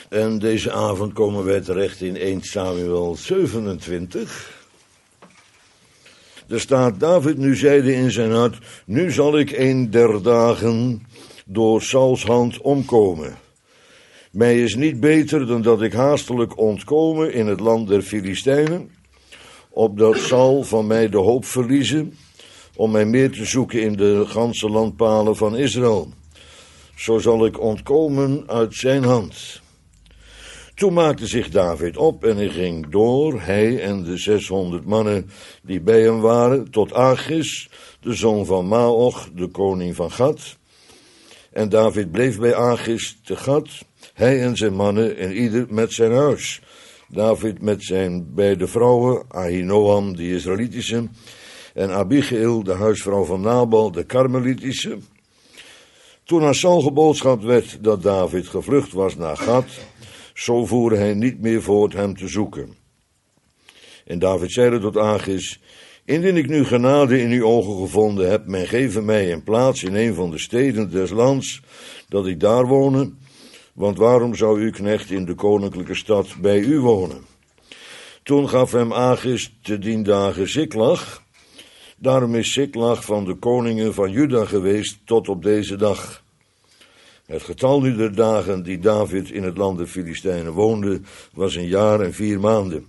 En deze avond komen wij terecht in 1 Samuel 27. Er staat, David nu zeide in zijn hart, nu zal ik 1 der dagen door Sauls hand omkomen. Mij is niet beter dan dat ik haastelijk ontkomen in het land der Filistijnen, opdat Saul van mij de hoop verliezen, om mij meer te zoeken in de ganse landpalen van Israël. Zo zal ik ontkomen uit zijn hand. Toen maakte zich David op en hij ging door, hij en de 600 mannen die bij hem waren, tot Achis, de zoon van Maoch, de koning van Gat. En David bleef bij Achis te Gat, hij en zijn mannen en ieder met zijn huis. David met zijn beide vrouwen, Ahinoam, de Israëlitische, en Abigail, de huisvrouw van Nabal, de Karmelitische. Toen aan Saul geboodschapt werd dat David gevlucht was naar Gat, zo voerde hij niet meer voort hem te zoeken. En David zeide tot Achis, indien ik nu genade in uw ogen gevonden heb, men geven mij een plaats in een van de steden des lands, dat ik daar wonen, want waarom zou uw knecht in de koninklijke stad bij u wonen? Toen gaf hem Achis te dien dagen Ziklag, daarom is Ziklag van de koningen van Juda geweest tot op deze dag. Het getal nu der dagen die David in het land der Filistijnen woonde, was 1 jaar en 4 maanden.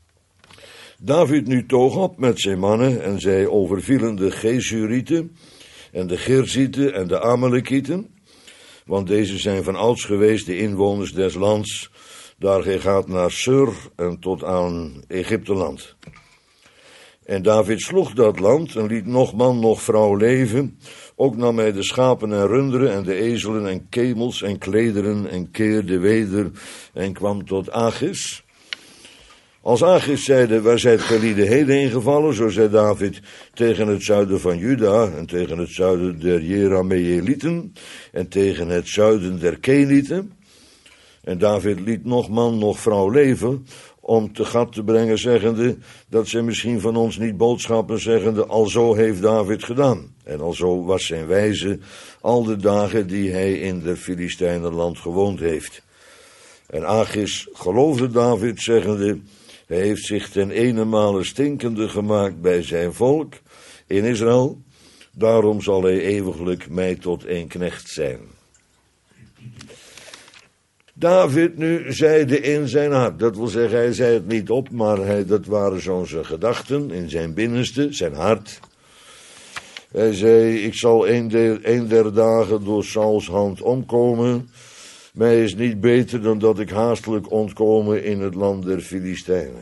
David nu toog op met zijn mannen en zij overvielen de Gesurieten en de Girzieten en de Amalekieten, want deze zijn van ouds geweest de inwoners des lands, daar hij gaat naar Sur en tot aan Egypteland. En David sloeg dat land en liet nog man nog vrouw leven. Ook nam hij de schapen en runderen en de ezelen en kemels en klederen en keerde weder en kwam tot Achis. Als Achis zeide, waar zijt gij lieden heden ingevallen, zo zei David, tegen het zuiden van Juda en tegen het zuiden der Jerameelieten en tegen het zuiden der Kenieten. En David liet nog man nog vrouw leven, om te Gat te brengen, zeggende, dat zij misschien van ons niet boodschappen, zeggende, alzo heeft David gedaan. En alzo was zijn wijze al de dagen die hij in de Filistijnenland gewoond heeft. En Achis geloofde David, zeggende, hij heeft zich ten eenenmale stinkende gemaakt bij zijn volk in Israël, daarom zal hij eeuwiglijk mij tot een knecht zijn. David nu zeide in zijn hart, dat wil zeggen, hij zei het niet op, maar dat waren zo'n zijn gedachten in zijn binnenste, zijn hart. Hij zei, ik zal een der dagen door Sauls hand omkomen, mij is niet beter dan dat ik haastelijk ontkomen in het land der Filistijnen.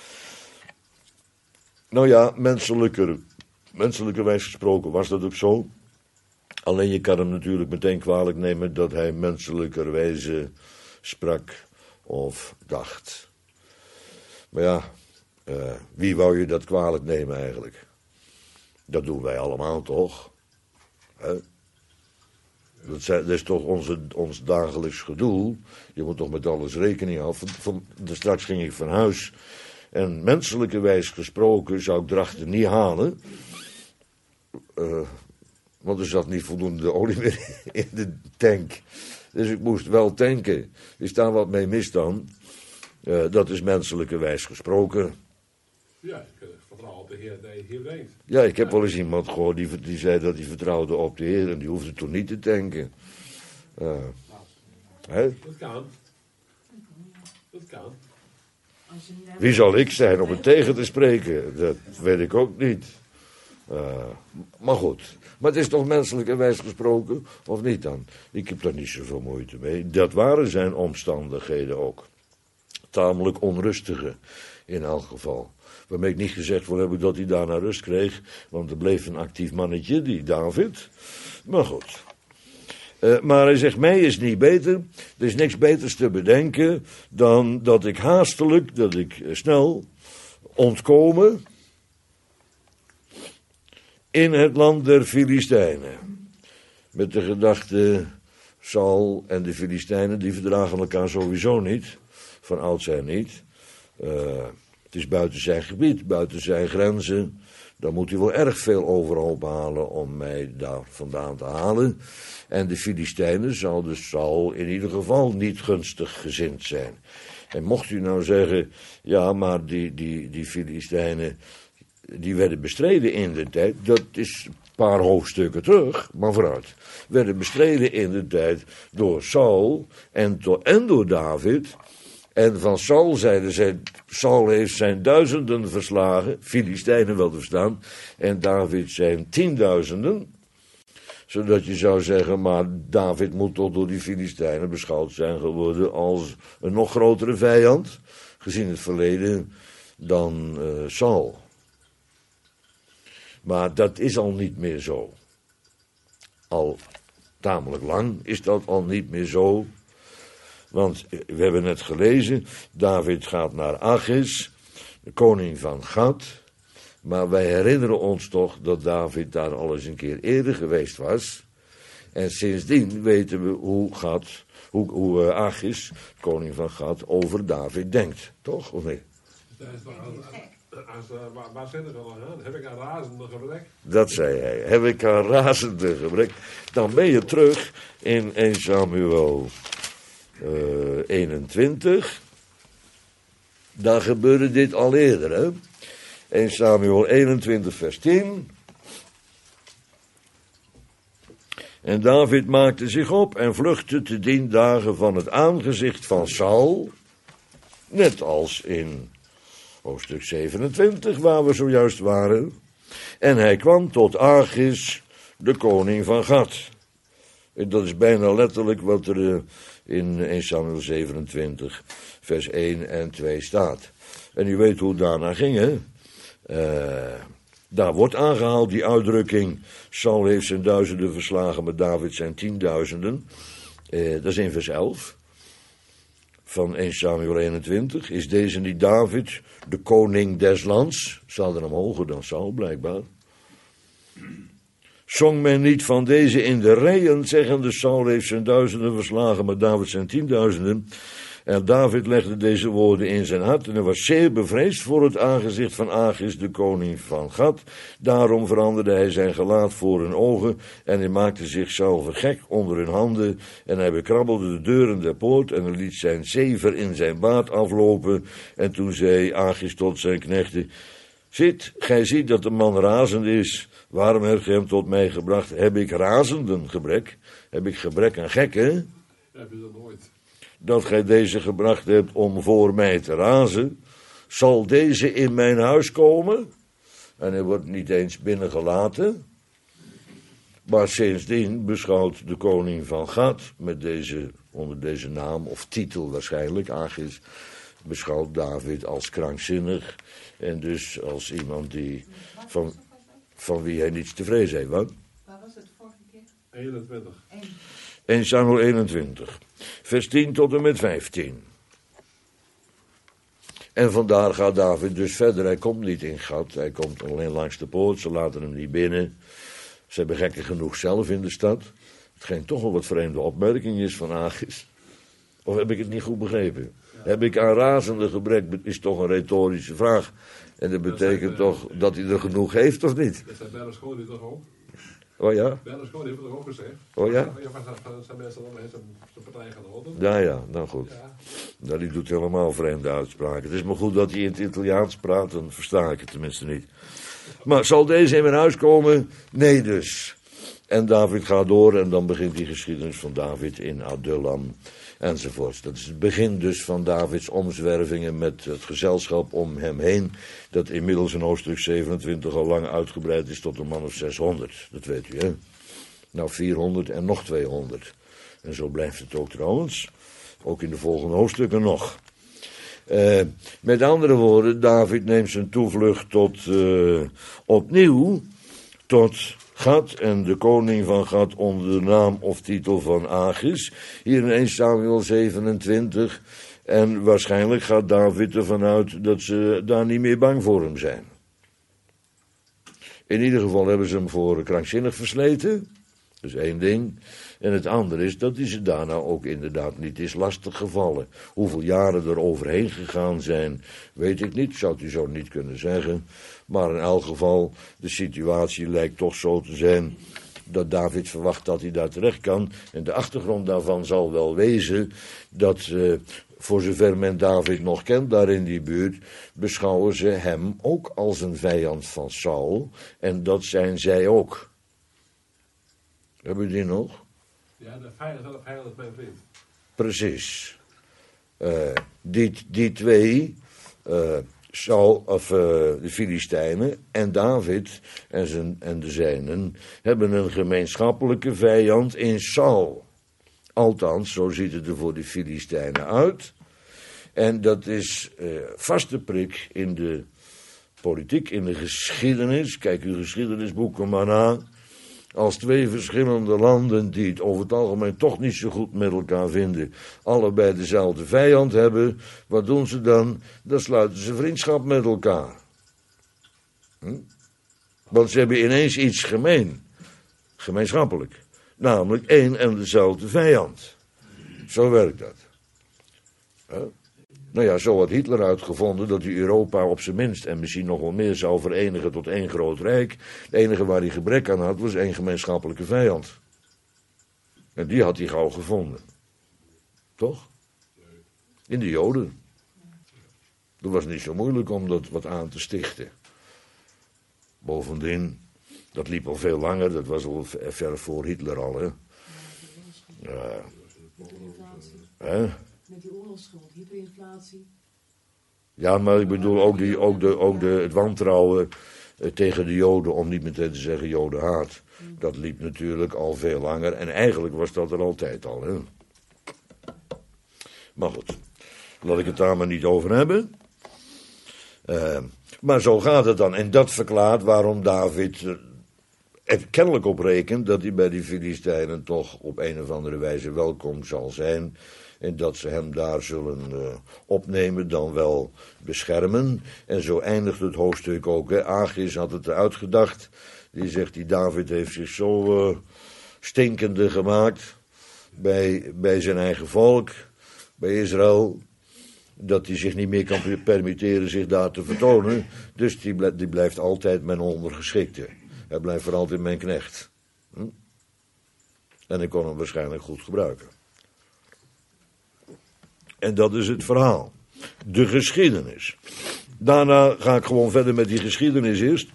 Nou ja, menselijkerwijs gesproken was dat ook zo. Alleen je kan hem natuurlijk meteen kwalijk nemen dat hij menselijkerwijze sprak of dacht. Maar ja, wie wou je dat kwalijk nemen eigenlijk? Dat doen wij allemaal toch? Dat is toch ons dagelijks gedoe. Je moet toch met alles rekening houden. Straks ging ik van huis. En menselijkerwijs gesproken zou ik drachten niet halen. Want er zat niet voldoende olie meer in de tank. Dus ik moest wel tanken. Is daar wat mee mis dan? Dat is menselijkerwijs gesproken. Ja, ik vertrouw op de Heer dat je hier weet. Ja, ik heb wel eens iemand gehoord die zei dat hij vertrouwde op de Heer en die hoefde toen niet te tanken. Dat kan. Dat kan. Wie zal ik zijn om het tegen te spreken? Dat weet ik ook niet. Maar goed. Maar het is toch menselijkerwijs gesproken, of niet dan? Ik heb daar niet zoveel moeite mee. Dat waren zijn omstandigheden ook. Tamelijk onrustige, in elk geval. Waarmee ik niet gezegd wil hebben dat hij daarna rust kreeg, want er bleef een actief mannetje, die David. Maar goed. Maar hij zegt, mij is niet beter, er is niks beters te bedenken dan dat ik haastelijk, dat ik snel ontkomen in het land der Filistijnen. Met de gedachte, Saul en de Filistijnen, die verdragen elkaar sowieso niet, van oudsher niet. Het is buiten zijn gebied, buiten zijn grenzen. Dan moet hij wel erg veel overhoop halen om mij daar vandaan te halen. En de Filistijnen zouden Saul in ieder geval niet gunstig gezind zijn. En mocht u nou zeggen, ja, maar die Filistijnen, die werden bestreden in de tijd, dat is een paar hoofdstukken terug, maar vooruit. Werden bestreden in de tijd door Saul en door David. En van Saul zeiden zij, Saul heeft zijn 1000 verslagen, Filistijnen wel te verstaan, en David zijn 10.000. Zodat je zou zeggen, maar David moet toch door die Filistijnen beschouwd zijn geworden als een nog grotere vijand, gezien het verleden, dan Saul. Maar dat is al niet meer zo. Al tamelijk lang is dat al niet meer zo. Want we hebben net gelezen, David gaat naar Achis, de koning van Gad. Maar wij herinneren ons toch dat David daar al eens een keer eerder geweest was. En sindsdien weten we hoe Achis, koning van Gad, over David denkt. Toch, of niet? Waar zit het al aan? Heb ik een razende gebrek? Dat zei hij. Heb ik een razende gebrek? Dan ben je terug in 1 Samuel 21. Daar gebeurde dit al eerder, hè? 1 Samuel 21 vers 10. En David maakte zich op en vluchtte te 10 dagen van het aangezicht van Saul. Net als in hoofdstuk 27, waar we zojuist waren. En hij kwam tot Achis, de koning van Gad. En dat is bijna letterlijk wat er in 1 Samuel 27, vers 1 en 2 staat. En u weet hoe het daarna ging, hè? Daar wordt aangehaald die uitdrukking, Saul heeft zijn 1000 verslagen, maar David zijn 10.000. Dat is in vers 11 van 1 Samuel 21. Is deze niet David, de koning des lands? Staat er hem hoger dan Saul, blijkbaar. Zong men niet van deze in de rijen, zeggende Saul heeft zijn 1000 verslagen, maar David zijn 10.000. En David legde deze woorden in zijn hart en hij was zeer bevreesd voor het aangezicht van Achis, de koning van Gad. Daarom veranderde hij zijn gelaat voor hun ogen en hij maakte zichzelf gek onder hun handen. En hij bekrabbelde de deuren der poort en hij liet zijn zever in zijn baard aflopen. En toen zei Achis tot zijn knechten, gij ziet dat de man razend is. Waarom hebt gij hem tot mij gebracht? Heb ik razenden gebrek? Heb ik gebrek aan gekken? Heb je dat nooit? Dat gij deze gebracht hebt om voor mij te razen, zal deze in mijn huis komen? En hij wordt niet eens binnengelaten. Maar sindsdien beschouwt de koning van Gad, onder deze naam of titel waarschijnlijk, Achis, beschouwt David als krankzinnig. En dus als iemand die van wie hij niets te vrezen heeft. Wat? Waar was het vorige keer? 21. 1 Samuel 21. Vers 10 tot en met 15. En vandaar gaat David dus verder. Hij komt niet in Gad. Hij komt alleen langs de poort. Ze laten hem niet binnen. Ze hebben gekken genoeg zelf in de stad. Hetgeen toch wel wat vreemde opmerking is van Achis. Of heb ik het niet goed begrepen? Ja. Heb ik aan razende gebrek, is toch een retorische vraag. En dat betekent toch dat hij er genoeg heeft, of niet? Dat zei Berlusconi toch ook? Oh ja? Berlusconi heeft het toch ook gezegd? Oh ja? Zijn mensen dan met zijn partijgenoten? Ja, nou goed. Ja. Nou, die doet helemaal vreemde uitspraken. Het is maar goed dat hij in het Italiaans praat, dan versta ik het tenminste niet. Maar zal deze in mijn huis komen? Nee dus. En David gaat door en dan begint die geschiedenis van David in Adullam enzovoorts. Dat is het begin dus van Davids omzwervingen met het gezelschap om hem heen, dat inmiddels in hoofdstuk 27 al lang uitgebreid is tot een man of 600. Dat weet u, hè? Nou, 400 en nog 200. En zo blijft het ook trouwens. Ook in de volgende hoofdstukken nog. Met andere woorden, David neemt zijn toevlucht opnieuw tot Gad en de koning van Gad onder de naam of titel van Achis. Hier in 1 Samuel 27. En waarschijnlijk gaat David ervan uit dat ze daar niet meer bang voor hem zijn. In ieder geval hebben ze hem voor krankzinnig versleten. Dat is één ding. En het andere is dat hij ze daarna ook inderdaad niet is lastiggevallen. Hoeveel jaren er overheen gegaan zijn, weet ik niet, zou u zo niet kunnen zeggen. Maar in elk geval, de situatie lijkt toch zo te zijn dat David verwacht dat hij daar terecht kan. En de achtergrond daarvan zal wel wezen dat, voor zover men David nog kent daar in die buurt, beschouwen ze hem ook als een vijand van Saul. En dat zijn zij ook. Hebben we die nog? Ja, de vijand is mijn vriend. Precies. Die twee, Saul, de Filistijnen en David en de zijnen, hebben een gemeenschappelijke vijand in Saul. Althans, zo ziet het er voor de Filistijnen uit. En dat is vaste prik in de politiek, in de geschiedenis. Kijk uw geschiedenisboeken maar na. Als twee verschillende landen die het over het algemeen toch niet zo goed met elkaar vinden, allebei dezelfde vijand hebben, wat doen ze dan? Dan sluiten ze vriendschap met elkaar. Want ze hebben ineens iets gemeenschappelijk. Namelijk één en dezelfde vijand. Zo werkt dat. Nou ja, zo had Hitler uitgevonden dat hij Europa op zijn minst en misschien nog wel meer zou verenigen tot één groot rijk. Het enige waar hij gebrek aan had was één gemeenschappelijke vijand. En die had hij gauw gevonden. Toch? In de Joden. Dat was niet zo moeilijk om dat wat aan te stichten. Bovendien, dat liep al veel langer, dat was al ver voor Hitler al, hè. Ja. Hè? Met die oorlogsschuld, hyperinflatie. Ja, maar ik bedoel ook het wantrouwen tegen de Joden, om niet meteen te zeggen Jodenhaat. Dat liep natuurlijk al veel langer en eigenlijk was dat er altijd al. Hè? Maar goed, laat ik het daar maar niet over hebben. Maar zo gaat het dan. En dat verklaart waarom David er kennelijk op rekent dat hij bij die Filistijnen toch op een of andere wijze welkom zal zijn. En dat ze hem daar zullen opnemen, dan wel beschermen. En zo eindigt het hoofdstuk ook. Hè. Achis had het eruit gedacht. Die zegt, die David heeft zich zo stinkende gemaakt bij zijn eigen volk, bij Israël, dat hij zich niet meer kan permitteren zich daar te vertonen. Dus die blijft altijd mijn ondergeschikte. Hij blijft voor altijd mijn knecht. En ik kon hem waarschijnlijk goed gebruiken. En dat is het verhaal. De geschiedenis. Daarna ga ik gewoon verder met die geschiedenis eerst.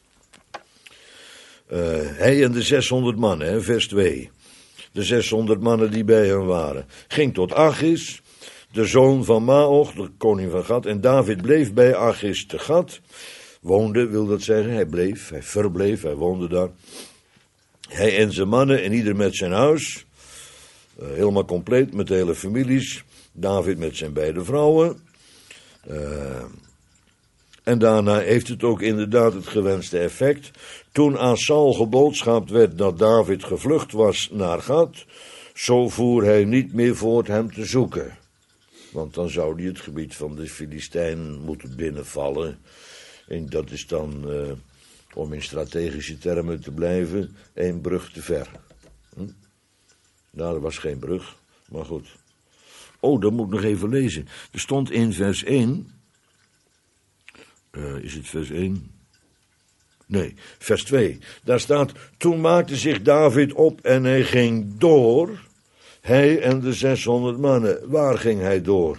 Hij en de 600 mannen, hè, vers 2. De 600 mannen die bij hem waren. Ging tot Achis, de zoon van Maoch, de koning van Gat. En David bleef bij Achis te Gat. Woonde, wil dat zeggen. Hij verbleef, hij woonde daar. Hij en zijn mannen en ieder met zijn huis. Helemaal compleet, met de hele families. David met zijn beide vrouwen. En daarna heeft het ook inderdaad het gewenste effect. Toen aan Saul geboodschapt werd dat David gevlucht was naar Gat, zo voer hij niet meer voort hem te zoeken. Want dan zou hij het gebied van de Filistijnen moeten binnenvallen. En dat is dan, om in strategische termen te blijven, 1 brug te ver. Nou, er was geen brug, maar goed. Oh, dat moet ik nog even lezen. Er stond in vers 1. Is het vers 1? Nee, vers 2. Daar staat, toen maakte zich David op en hij ging door. Hij en de 600 mannen. Waar ging hij door?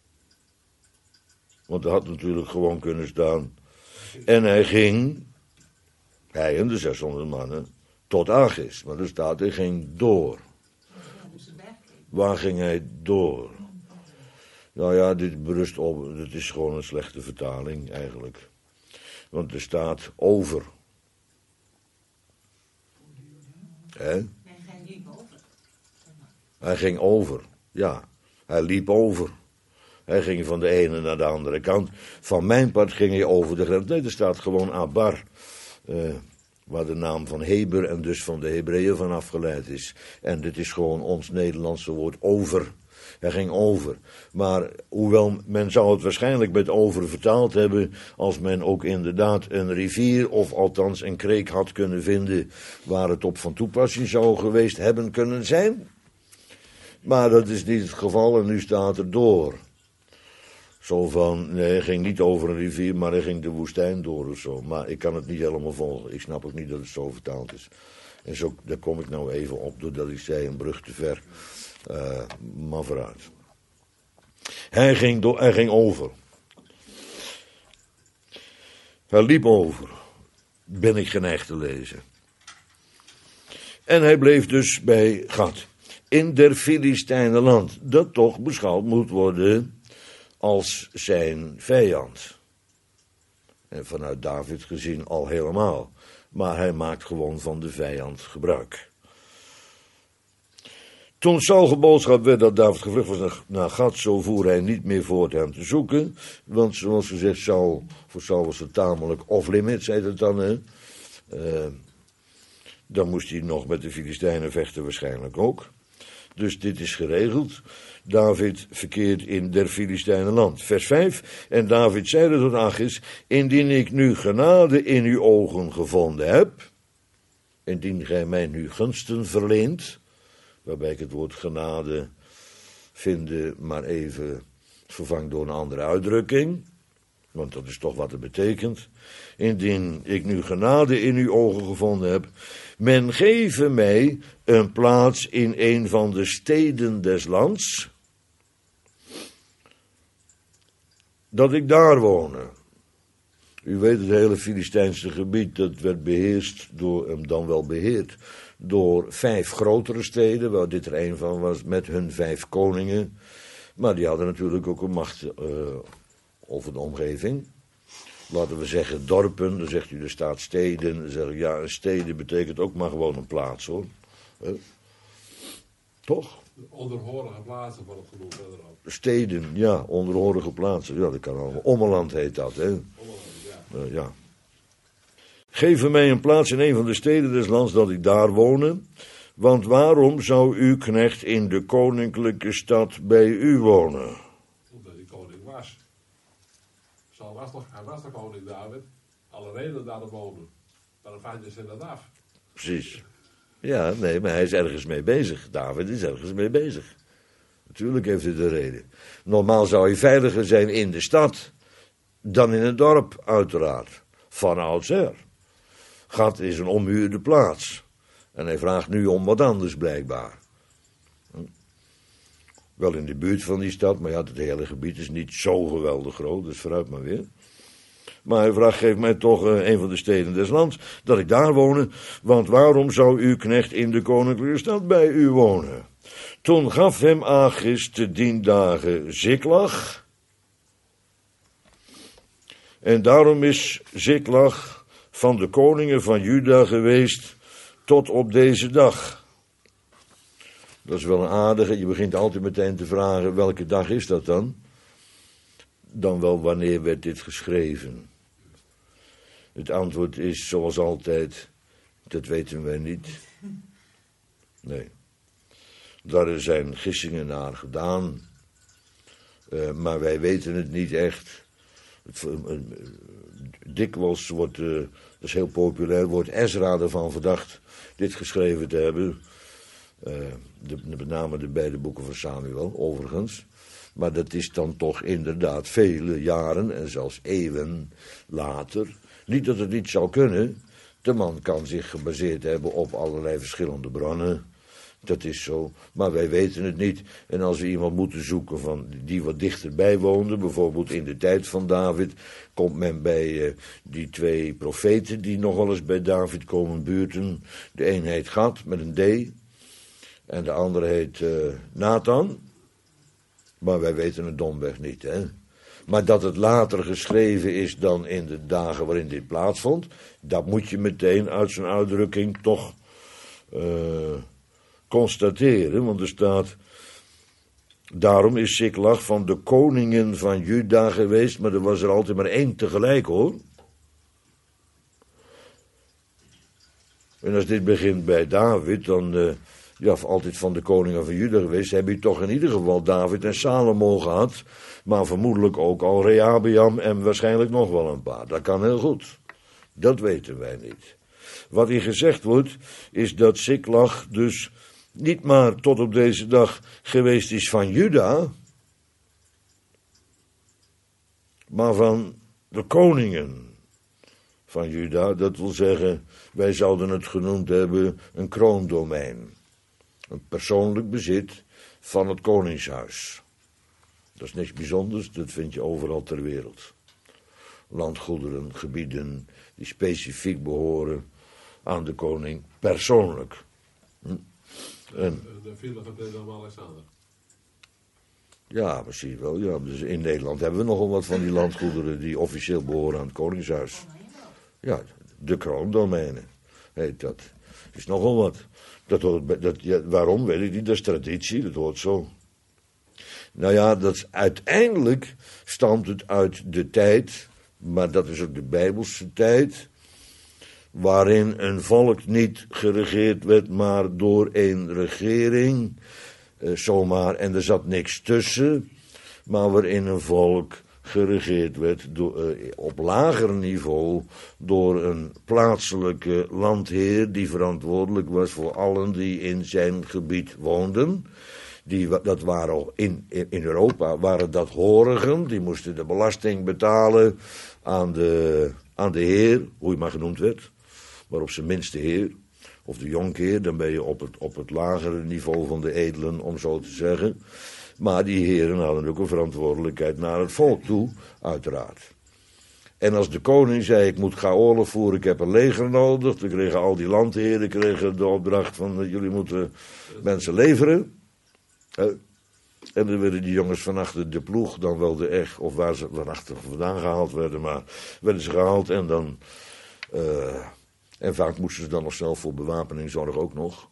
Want er had natuurlijk gewoon kunnen staan. En hij ging, hij en de 600 mannen, tot Achis. Maar er staat, hij ging door. Waar ging hij door? Nou ja, dit berust op, het is gewoon een slechte vertaling eigenlijk. Want er staat over. Hè? Hij ging over, ja. Hij liep over. Hij ging van de ene naar de andere kant. Van mijn part ging hij over de grens. Nee, er staat gewoon Abar. Waar de naam van Heber en dus van de Hebreeën van afgeleid is. En dit is gewoon ons Nederlandse woord over. Hij ging over. Maar hoewel men zou het waarschijnlijk met over vertaald hebben, als men ook inderdaad een rivier of althans een kreek had kunnen vinden waar het op van toepassing zou geweest hebben kunnen zijn. Maar dat is niet het geval en nu staat er door. Zo van, nee, hij ging niet over een rivier, maar hij ging de woestijn door of zo. Maar ik kan het niet helemaal volgen. Ik snap ook niet dat het zo vertaald is. En zo, daar kom ik nou even op, doordat ik zei een brug te ver. Maar vooruit. Hij ging over. Hij liep over. Ben ik geneigd te lezen. En hij bleef dus bij Gad. In der Filistijnenland. Dat toch beschouwd moet worden als zijn vijand. En vanuit David gezien al helemaal. Maar hij maakt gewoon van de vijand gebruik. Toen Saul geboodschap werd dat David gevlucht was naar Gad, zo voer hij niet meer voort hem te zoeken. Want zoals gezegd, voor Saul was het tamelijk off-limits, heet het dan. Hè? Dan moest hij nog met de Filistijnen vechten waarschijnlijk ook. Dus dit is geregeld. David verkeert in der Filistijnenland. Vers 5. En David zeide tot Achis: indien ik nu genade in uw ogen gevonden heb, indien gij mij nu gunsten verleent, waarbij ik het woord genade vinden maar even vervang door een andere uitdrukking, want dat is toch wat het betekent. Indien ik nu genade in uw ogen gevonden heb, men geeve mij een plaats in een van de steden des lands, dat ik daar wonen. U weet, het hele Filistijnse gebied, dat werd beheerst door, dan wel beheerd, door 5 grotere steden, waar dit er een van was, met hun 5 koningen. Maar die hadden natuurlijk ook een macht over de omgeving. Laten we zeggen dorpen, dan zegt u er staat steden. Dan zeg ik, ja, steden betekent ook maar gewoon een plaats, hoor. Toch? Onderhorige plaatsen wordt het genoemd verderop. Steden, ja, onderhorige plaatsen. Ja, dat kan allemaal. Ommeland heet dat, hè. Ommeland, ja. Ja. Geef mij een plaats in een van de steden des lands dat ik daar wonen. Want waarom zou uw knecht in de koninklijke stad bij u wonen? Omdat hij koning was. Hij was de koning David. Alle reden daar wonen. Maar dan vangt ze dat af. Precies. Ja, nee, maar hij is ergens mee bezig. David is ergens mee bezig. Natuurlijk heeft hij de reden. Normaal zou hij veiliger zijn in de stad dan in het dorp, uiteraard. Van oudsher. Gad is een ommuurde plaats. En hij vraagt nu om wat anders, blijkbaar. Wel in de buurt van die stad, maar ja, het hele gebied is niet zo geweldig groot, dus vooruit maar weer. Maar hij vraagt, geef mij toch een van de steden des lands, dat ik daar wonen, want waarom zou uw knecht in de koninklijke stad bij u wonen? Toen gaf hem Achis te 10 dagen Ziklag. En daarom is Ziklag van de koningen van Juda geweest tot op deze dag. Dat is wel een aardige, je begint altijd meteen te vragen, welke dag is dat dan? Dan wel, wanneer werd dit geschreven? Het antwoord is, zoals altijd, dat weten wij niet. Nee. Daar zijn gissingen naar gedaan, maar wij weten het niet echt. Dikwijls wordt, dat is heel populair, wordt Ezra ervan verdacht dit geschreven te hebben. Met name de beide boeken van Samuel, overigens. Maar dat is dan toch inderdaad vele jaren en zelfs eeuwen later. Niet dat het niet zou kunnen. De man kan zich gebaseerd hebben op allerlei verschillende bronnen. Dat is zo, maar wij weten het niet. En als we iemand moeten zoeken die wat dichterbij woonde, bijvoorbeeld in de tijd van David, komt men bij die 2 profeten die nog wel eens bij David komen buurten. De een heet Gad met een D en de andere heet Nathan. Maar wij weten het domweg niet, hè. Maar dat het later geschreven is dan in de dagen waarin dit plaatsvond, dat moet je meteen uit zijn uitdrukking toch constateren, want er staat, daarom is Ziklag van de koningen van Juda geweest, maar er was er altijd maar 1 tegelijk, hoor. En als dit begint bij David, dan ja, altijd van de koningen van Juda geweest, heb je toch in ieder geval David en Salomo gehad, maar vermoedelijk ook al Rehabeam en waarschijnlijk nog wel een paar. Dat kan heel goed. Dat weten wij niet. Wat hier gezegd wordt, is dat Siklag dus niet maar tot op deze dag geweest is van Juda, maar van de koningen van Juda. Dat wil zeggen, wij zouden het genoemd hebben een kroondomein. Een persoonlijk bezit van het koningshuis. Dat is niks bijzonders, dat vind je overal ter wereld. Landgoederen, gebieden die specifiek behoren aan de koning persoonlijk. En, De file van Willem-Alexander. ja, misschien wel. Ja. Dus in Nederland hebben we nogal wat van die landgoederen die officieel behoren aan het koningshuis. Ja, de kroondomeinen heet dat. Is nogal wat. Waarom, weet ik niet, dat is traditie, dat hoort zo. Nou ja, uiteindelijk stamt het uit de tijd, maar dat is ook de Bijbelse tijd, waarin een volk niet geregeerd werd, maar door een regering, zomaar, en er zat niks tussen, maar waarin een volk geregeerd werd op lager niveau door een plaatselijke landheer die verantwoordelijk was voor allen die in zijn gebied woonden. Dat waren in Europa waren dat horigen, die moesten de belasting betalen aan de heer, hoe je maar genoemd werd, maar op zijn minste heer, of de jonkheer, dan ben je op het lagere niveau van de edelen, om zo te zeggen. Maar die heren hadden ook een verantwoordelijkheid naar het volk toe, uiteraard. En als de koning zei, ik moet gaan oorlog voeren, ik heb een leger nodig, dan kregen al die landheren de opdracht van, jullie moeten mensen leveren. En dan werden die jongens van achter de ploeg, dan wel de echt, of waar ze van achter vandaan gehaald werden, maar werden ze gehaald en dan, en vaak moesten ze dan nog zelf voor bewapening zorgen ook nog.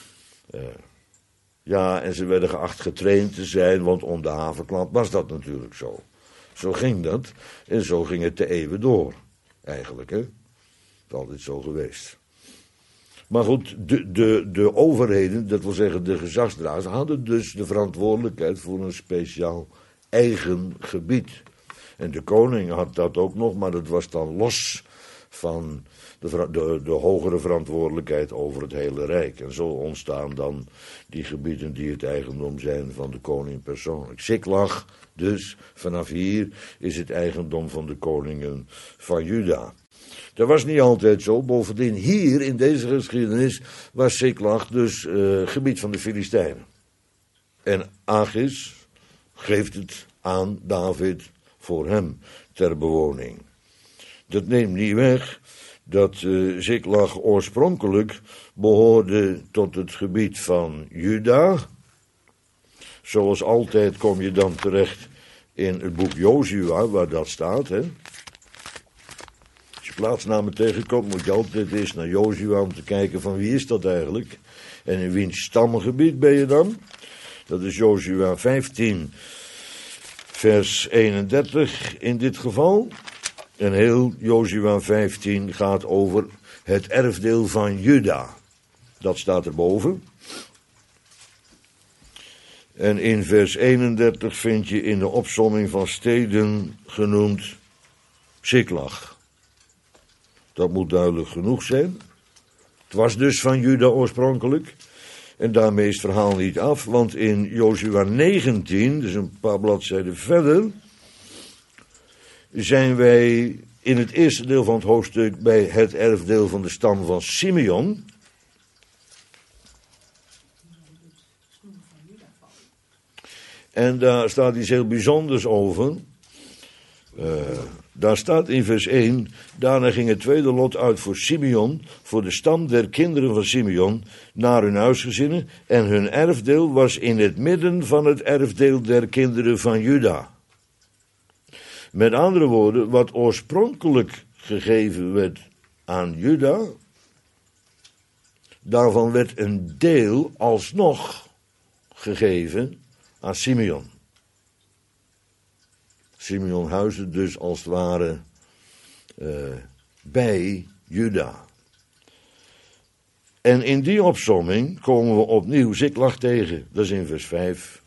Ja, en ze werden geacht getraind te zijn, want om de havenklap was dat natuurlijk zo. Zo ging dat, en zo ging het de eeuwen door, eigenlijk, hè. Het is altijd zo geweest. Maar goed, de overheden, dat wil zeggen de gezagsdragers, hadden dus de verantwoordelijkheid voor een speciaal eigen gebied. En de koning had dat ook nog, maar dat was dan los van de hogere verantwoordelijkheid over het hele rijk. En zo ontstaan dan die gebieden die het eigendom zijn van de koning persoonlijk. Siklag, dus vanaf hier, is het eigendom van de koningen van Juda. Dat was niet altijd zo. Bovendien, hier in deze geschiedenis was Siklag dus gebied van de Filistijnen. En Achis geeft het aan David voor hem ter bewoning. Dat neemt niet weg dat Siklag oorspronkelijk behoorde tot het gebied van Juda. Zoals altijd kom je dan terecht in het boek Jozua, waar dat staat, hè. Als je plaatsnamen tegenkomt, moet je altijd eens naar Jozua om te kijken van wie is dat eigenlijk. En in wiens stamgebied ben je dan? Dat is Jozua 15, vers 31 in dit geval. En heel Jozua 15 gaat over het erfdeel van Juda. Dat staat erboven. En in vers 31 vind je in de opsomming van steden genoemd Siklag. Dat moet duidelijk genoeg zijn. Het was dus van Juda oorspronkelijk. En daarmee is het verhaal niet af, want in Jozua 19, dus een paar bladzijden verder, zijn wij in het eerste deel van het hoofdstuk bij het erfdeel van de stam van Simeon. En daar staat iets heel bijzonders over. Daar staat in vers 1, daarna ging het tweede lot uit voor Simeon, voor de stam der kinderen van Simeon, naar hun huisgezinnen, en hun erfdeel was in het midden van het erfdeel der kinderen van Juda. Met andere woorden, wat oorspronkelijk gegeven werd aan Juda, daarvan werd een deel alsnog gegeven aan Simeon. Simeon huisde dus als het ware bij Juda. En in die opsomming komen we opnieuw Ziklag tegen. Dat is in vers 5.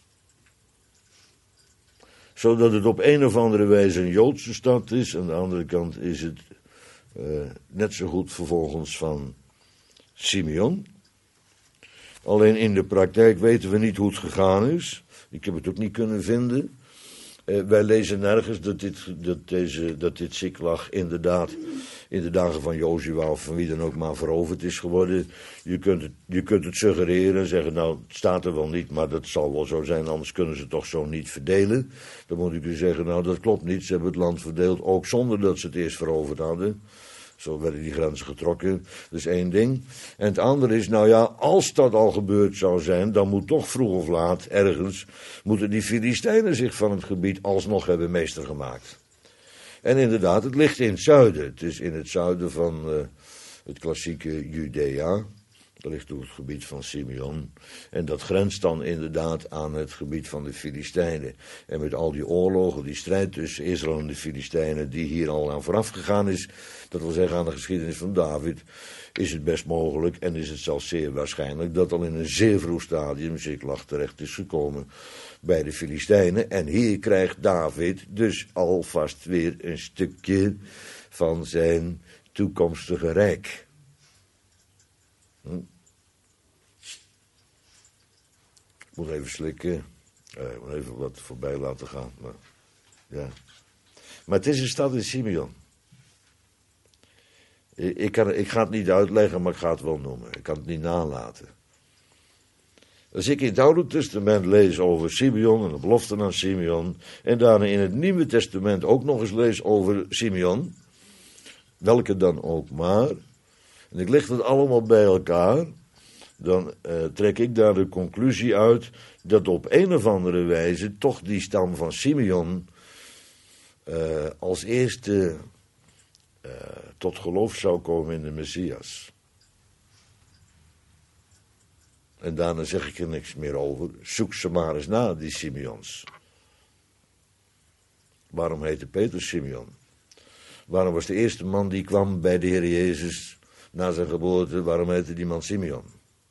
Zodat het op een of andere wijze een Joodse stad is. Aan de andere kant is het net zo goed vervolgens van Simeon. Alleen in de praktijk weten we niet hoe het gegaan is. Ik heb het ook niet kunnen vinden. Wij lezen nergens dat dit Ziklag inderdaad in de dagen van Jozua of van wie dan ook maar veroverd is geworden. Je kunt het suggereren en zeggen, nou het staat er wel niet, maar dat zal wel zo zijn, anders kunnen ze het toch zo niet verdelen. Dan moet ik u zeggen, nou dat klopt niet, ze hebben het land verdeeld, ook zonder dat ze het eerst veroverd hadden. Zo werden die grenzen getrokken, dat is één ding. En het andere is, nou ja, als dat al gebeurd zou zijn, dan moet toch vroeg of laat, ergens, moeten die Filistijnen zich van het gebied alsnog hebben meester gemaakt. En inderdaad, het ligt in het zuiden. Het is in het zuiden van het klassieke Judea. Dat ligt door het gebied van Simeon. En dat grenst dan inderdaad aan het gebied van de Filistijnen. En met al die oorlogen, die strijd tussen Israël en de Filistijnen, die hier al aan vooraf gegaan is, dat wil zeggen aan de geschiedenis van David, is het best mogelijk en is het zelfs zeer waarschijnlijk dat al in een zeer vroeg stadium Ziklag terecht is gekomen bij de Filistijnen. En hier krijgt David dus alvast weer een stukje van zijn toekomstige rijk. Ik moet even slikken. Ik moet even wat voorbij laten gaan. Maar het is een stad in Simeon. Ik ga het niet uitleggen, maar ik ga het wel noemen. Ik kan het niet nalaten. Als ik in het Oude Testament lees over Simeon en de beloften aan Simeon, en daarna in het Nieuwe Testament ook nog eens lees over Simeon, welke dan ook maar, en ik leg dat allemaal bij elkaar, dan trek ik daar de conclusie uit dat op een of andere wijze toch die stam van Simeon als eerste tot geloof zou komen in de Messias. En daarna zeg ik er niks meer over. Zoek ze maar eens na, die Simeons. Waarom heette Peter Simeon? Waarom was de eerste man die kwam bij de Heer Jezus na zijn geboorte, waarom heette die man Simeon?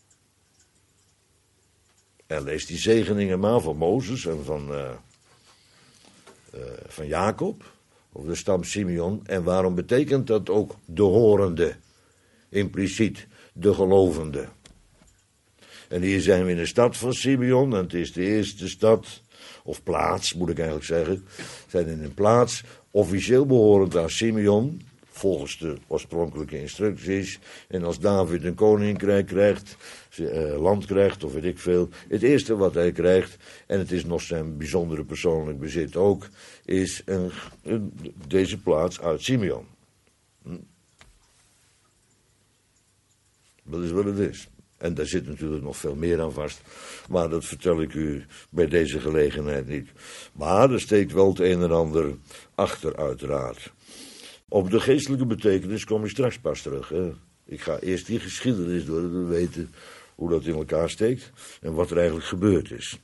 En lees die zegeningen maar van Mozes en van Jacob, over de stam Simeon. En waarom betekent dat ook de horende, impliciet de gelovende? En hier zijn we in de stad van Simeon, en het is de eerste stad, of plaats moet ik eigenlijk zeggen. We zijn in een plaats, officieel behorend aan Simeon, volgens de oorspronkelijke instructies. En als David een koninkrijk krijgt, land krijgt, of weet ik veel, het eerste wat hij krijgt, en het is nog zijn bijzondere persoonlijk bezit ook, is deze plaats uit Simeon. Dat is wat het is. En daar zit natuurlijk nog veel meer aan vast. Maar dat vertel ik u bij deze gelegenheid niet. Maar er steekt wel het een en ander achter, uiteraard. Op de geestelijke betekenis kom ik straks pas terug. Hè. Ik ga eerst die geschiedenis door, dat we weten hoe dat in elkaar steekt en wat er eigenlijk gebeurd is.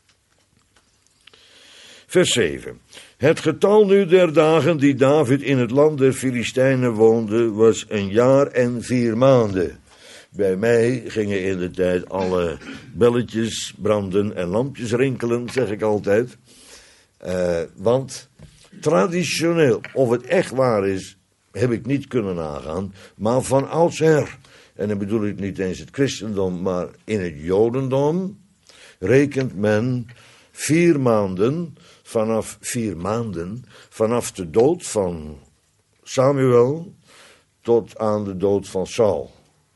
Vers 7. Het getal nu der dagen die David in het land der Filistijnen woonde, was 1 jaar en 4 maanden. Bij mij gingen in de tijd alle belletjes branden en lampjes rinkelen, zeg ik altijd. Want traditioneel, of het echt waar is, heb ik niet kunnen nagaan. Maar van oudsher, en dan bedoel ik niet eens het christendom, maar in het jodendom, rekent men 4 maanden, vanaf de dood van Samuel tot aan de dood van Saul.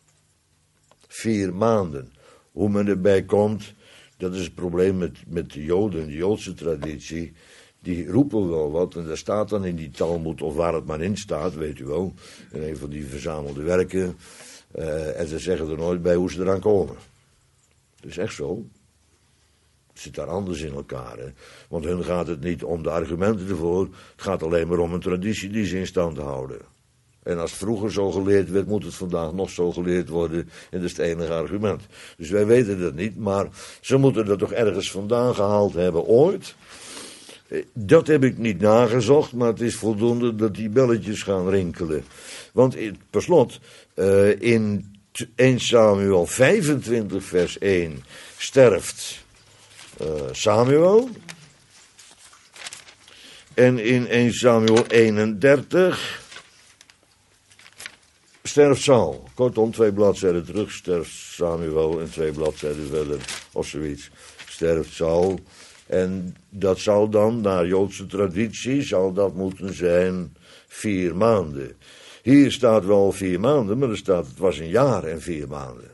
4 maanden. Hoe men erbij komt, dat is het probleem met de Joden, de Joodse traditie. Die roepen wel wat, en daar staat dan in die Talmud, of waar het maar in staat, weet u wel, in een van die verzamelde werken. En ze zeggen er nooit bij hoe ze eraan komen. Dat is echt zo. Het zit daar anders in elkaar. Hè? Want hun gaat het niet om de argumenten ervoor, het gaat alleen maar om een traditie die ze in stand houden. En als het vroeger zo geleerd werd, moet het vandaag nog zo geleerd worden. En dat is het enige argument. Dus wij weten dat niet, maar ze moeten dat toch ergens vandaan gehaald hebben ooit. Dat heb ik niet nagezocht, maar het is voldoende dat die belletjes gaan rinkelen. Want per slot, in 1 Samuel 25 vers 1 sterft Samuel. En in 1 Samuel 31 sterft Saul. Kortom, 2 bladzijden terug sterft Samuel en 2 bladzijden verder, of zoiets, sterft Saul. En dat zal dan, naar Joodse traditie, zal dat moeten zijn 4 maanden. Hier staat wel 4 maanden, maar er staat het was 1 jaar en 4 maanden.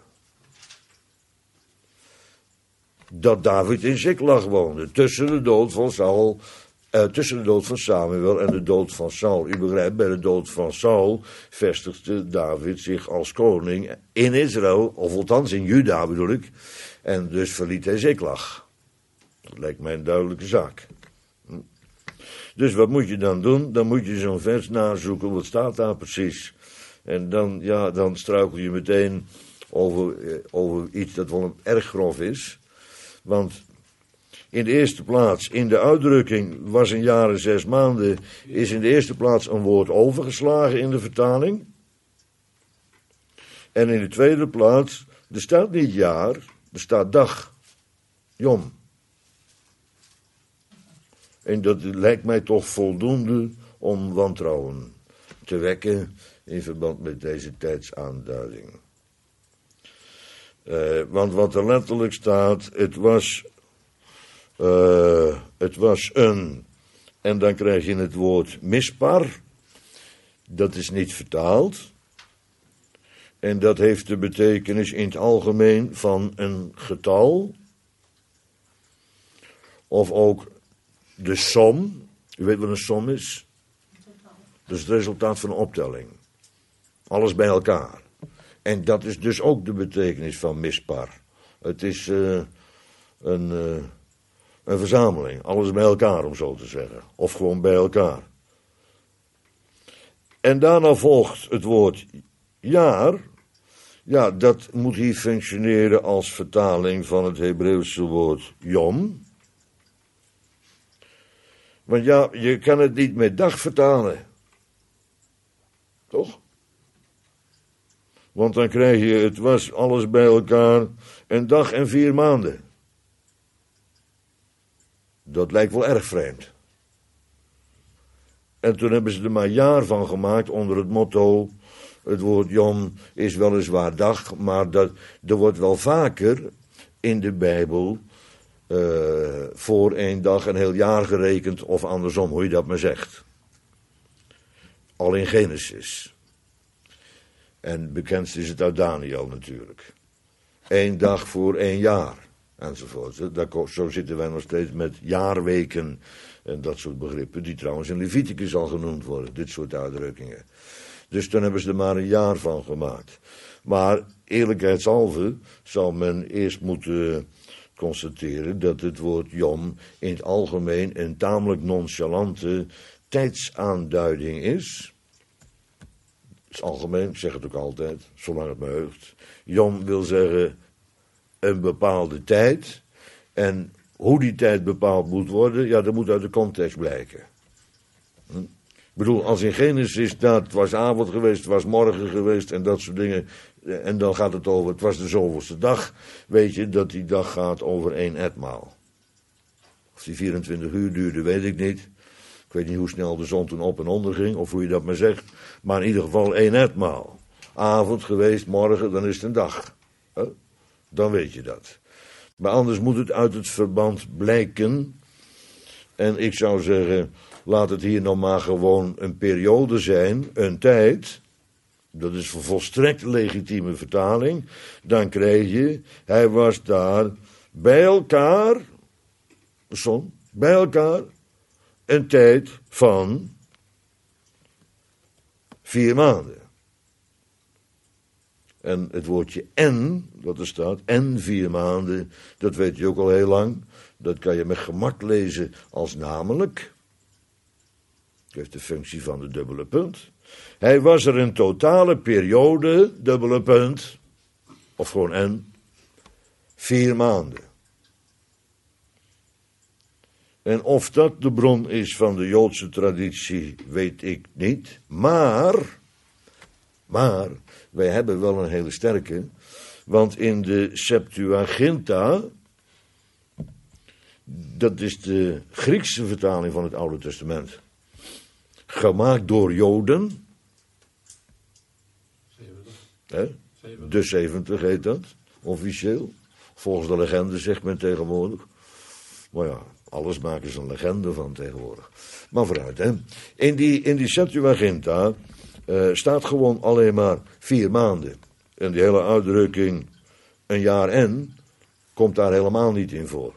Dat David in Ziklag woonde, tussen de dood van Saul, tussen de dood van Samuel en de dood van Saul. U begrijpt, bij de dood van Saul vestigde David zich als koning in Israël, of althans in Juda bedoel ik, en dus verliet hij Ziklag. Dat lijkt mij een duidelijke zaak. Dus wat moet je dan doen? Dan moet je zo'n vers nazoeken, wat staat daar precies? En dan, ja, dan struikel je meteen over iets dat wel erg grof is. Want in de eerste plaats, in de uitdrukking was 1 jaar en 6 maanden, is in de eerste plaats een woord overgeslagen in de vertaling. En in de tweede plaats, er staat niet jaar, er staat dag, jom. En dat lijkt mij toch voldoende om wantrouwen te wekken in verband met deze tijdsaanduiding. Want wat er letterlijk staat, het was een, en dan krijg je het woord mispar, dat is niet vertaald. En dat heeft de betekenis in het algemeen van een getal, of ook de som. U weet wat een som is? Dat is het resultaat van een optelling. Alles bij elkaar. En dat is dus ook de betekenis van mispar. Het is een verzameling. Alles bij elkaar, om zo te zeggen. Of gewoon bij elkaar. En daarna volgt het woord jaar. Ja, dat moet hier functioneren als vertaling van het Hebreeuwse woord yom. Want ja, je kan het niet met dag vertalen. Toch? Want dan krijg je, het was alles bij elkaar, 1 dag en 4 maanden. Dat lijkt wel erg vreemd. En toen hebben ze er maar jaar van gemaakt onder het motto, het woord yom is weliswaar dag, maar er wordt wel vaker in de Bijbel voor 1 dag een heel jaar gerekend, of andersom, hoe je dat maar zegt. Al in Genesis. En bekendst is het uit Daniel natuurlijk. 1 dag voor 1 jaar, enzovoort. Zo zitten wij nog steeds met jaarweken en dat soort begrippen, die trouwens in Leviticus al genoemd worden, dit soort uitdrukkingen. Dus toen hebben ze er maar 1 jaar van gemaakt. Maar eerlijkheidshalve zou men eerst moeten constateren dat het woord yom in het algemeen een tamelijk nonchalante tijdsaanduiding is. Het is algemeen, ik zeg het ook altijd, zolang het me heugt. Yom wil zeggen een bepaalde tijd. En hoe die tijd bepaald moet worden, ja, dat moet uit de context blijken. Ik bedoel, als in Genesis staat, het was avond geweest, het was morgen geweest en dat soort dingen. En dan gaat het over, het was de zoveelste dag. Weet je dat die dag gaat over 1 etmaal. Of die 24 uur duurde, weet ik niet. Ik weet niet hoe snel de zon toen op en onder ging, of hoe je dat maar zegt. Maar in ieder geval 1 etmaal. Avond geweest, morgen, dan is het een dag. Dan weet je dat. Maar anders moet het uit het verband blijken. En ik zou zeggen, laat het hier nog maar gewoon een periode zijn, een tijd. Dat is een volstrekt legitieme vertaling. Dan krijg je, hij was daar bij elkaar, bij elkaar, een tijd van 4 maanden. En het woordje en, dat er staat, en 4 maanden, dat weet je ook al heel lang. Dat kan je met gemak lezen als namelijk. Het heeft de functie van de dubbele punt. Hij was er een totale periode, dubbele punt, of gewoon en, 4 maanden. En of dat de bron is van de Joodse traditie, weet ik niet. Maar Maar wij hebben wel een hele sterke, want in de Septuaginta, dat is de Griekse vertaling van het Oude Testament, gemaakt door Joden, 70. hè? 70. De 70 heet dat, officieel. Volgens de legende zegt men tegenwoordig. Maar ja, alles maken ze een legende van tegenwoordig. Maar vooruit, hè. In die Septuaginta staat gewoon alleen maar 4 maanden. En die hele uitdrukking een jaar en komt daar helemaal niet in voor.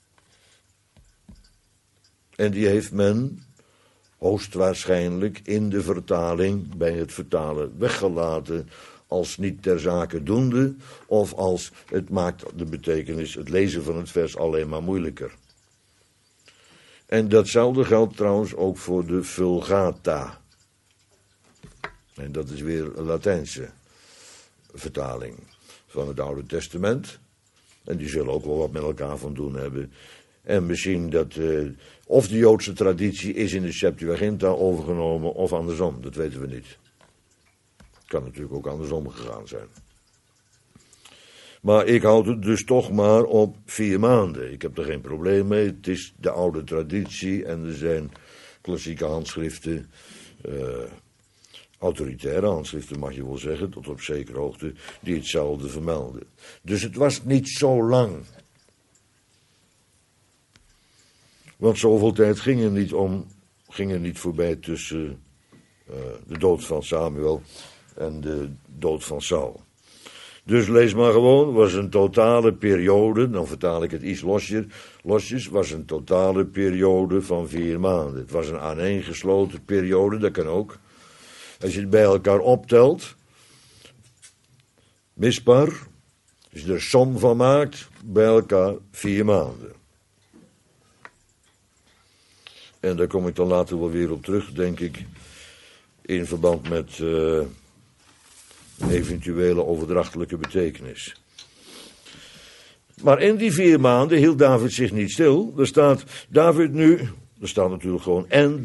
En die heeft men hoogstwaarschijnlijk in de vertaling, bij het vertalen, weggelaten als niet ter zake doende, of als het maakt de betekenis, het lezen van het vers alleen maar moeilijker. En datzelfde geldt trouwens ook voor de Vulgata. En dat is weer een Latijnse vertaling van het Oude Testament. En die zullen ook wel wat met elkaar van doen hebben. En misschien dat, of de Joodse traditie is in de Septuaginta overgenomen, of andersom, dat weten we niet. Kan natuurlijk ook andersom gegaan zijn. Maar ik houd het dus toch maar op 4 maanden. Ik heb er geen probleem mee. Het is de oude traditie en er zijn klassieke handschriften, autoritaire handschriften mag je wel zeggen, tot op zekere hoogte, die hetzelfde vermelden. Dus het was niet zo lang. Want zoveel tijd ging er niet voorbij tussen de dood van Samuel en de dood van Saul. Dus lees maar gewoon, was een totale periode, dan vertaal ik het iets losjes, was een totale periode van 4 maanden. Het was een aaneengesloten periode, dat kan ook. Als je het bij elkaar optelt, mispar, als je er som van maakt, bij elkaar 4 maanden. En daar kom ik dan later wel weer op terug, denk ik, in verband met eventuele overdrachtelijke betekenis. Maar in die 4 maanden hield David zich niet stil. Er staat natuurlijk gewoon, en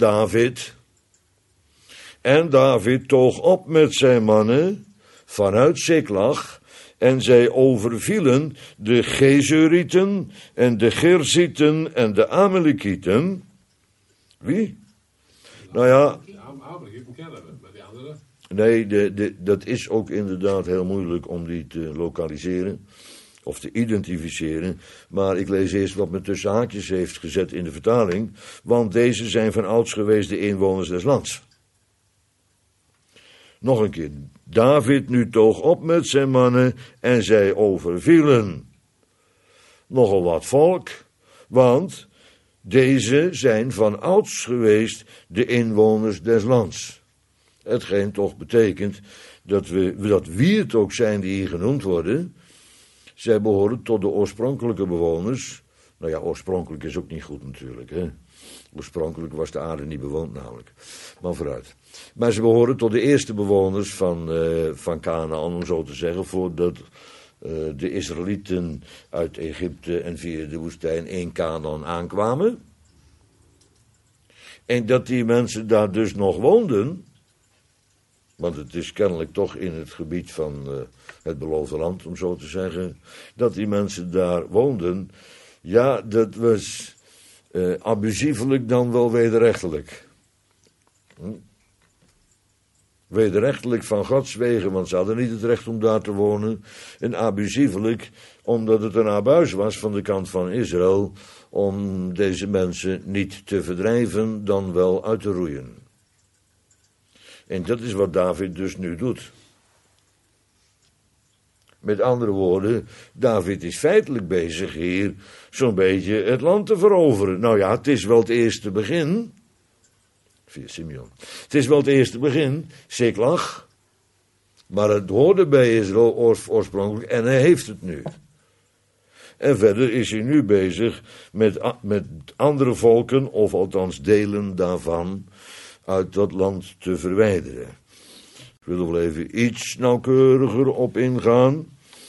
David toog op met zijn mannen vanuit Siklag, en zij overvielen de Gezurieten en de Gerzieten en de Amalekieten. Wie? Nou ja. Amalekieten kennen we, maar die anderen. Nee, dat is ook inderdaad heel moeilijk om die te lokaliseren of te identificeren. Maar ik lees eerst wat men tussen haakjes heeft gezet in de vertaling. Want deze zijn van ouds geweest de inwoners des lands. Nog een keer. David nu toog op met zijn mannen en zij overvielen nogal wat volk. Want deze zijn van ouds geweest de inwoners des lands. Hetgeen toch betekent dat wie het ook zijn die hier genoemd worden, zij behoren tot de oorspronkelijke bewoners. Nou ja, oorspronkelijk is ook niet goed natuurlijk, hè. Oorspronkelijk was de aarde niet bewoond namelijk. Maar vooruit. Maar ze behoren tot de eerste bewoners van Kanaan, om zo te zeggen, voordat de Israëlieten uit Egypte en via de woestijn in Kanaan aankwamen. En dat die mensen daar dus nog woonden, want het is kennelijk toch in het gebied van het beloofde land, om zo te zeggen, dat die mensen daar woonden, ja, dat was abusievelijk dan wel wederrechtelijk. Wederrechtelijk van Gods wegen, want ze hadden niet het recht om daar te wonen. En abusievelijk, omdat het een abuis was van de kant van Israël, om deze mensen niet te verdrijven, dan wel uit te roeien. En dat is wat David dus nu doet. Met andere woorden, David is feitelijk bezig hier zo'n beetje het land te veroveren. Nou ja, het is wel het eerste begin. Via Simeon. Het is wel het eerste begin, Siklag. Maar het hoorde bij Israël oorspronkelijk en hij heeft het nu. En verder is hij nu bezig met andere volken, of althans delen daarvan, uit dat land te verwijderen. Ik wil er wel even iets nauwkeuriger op ingaan.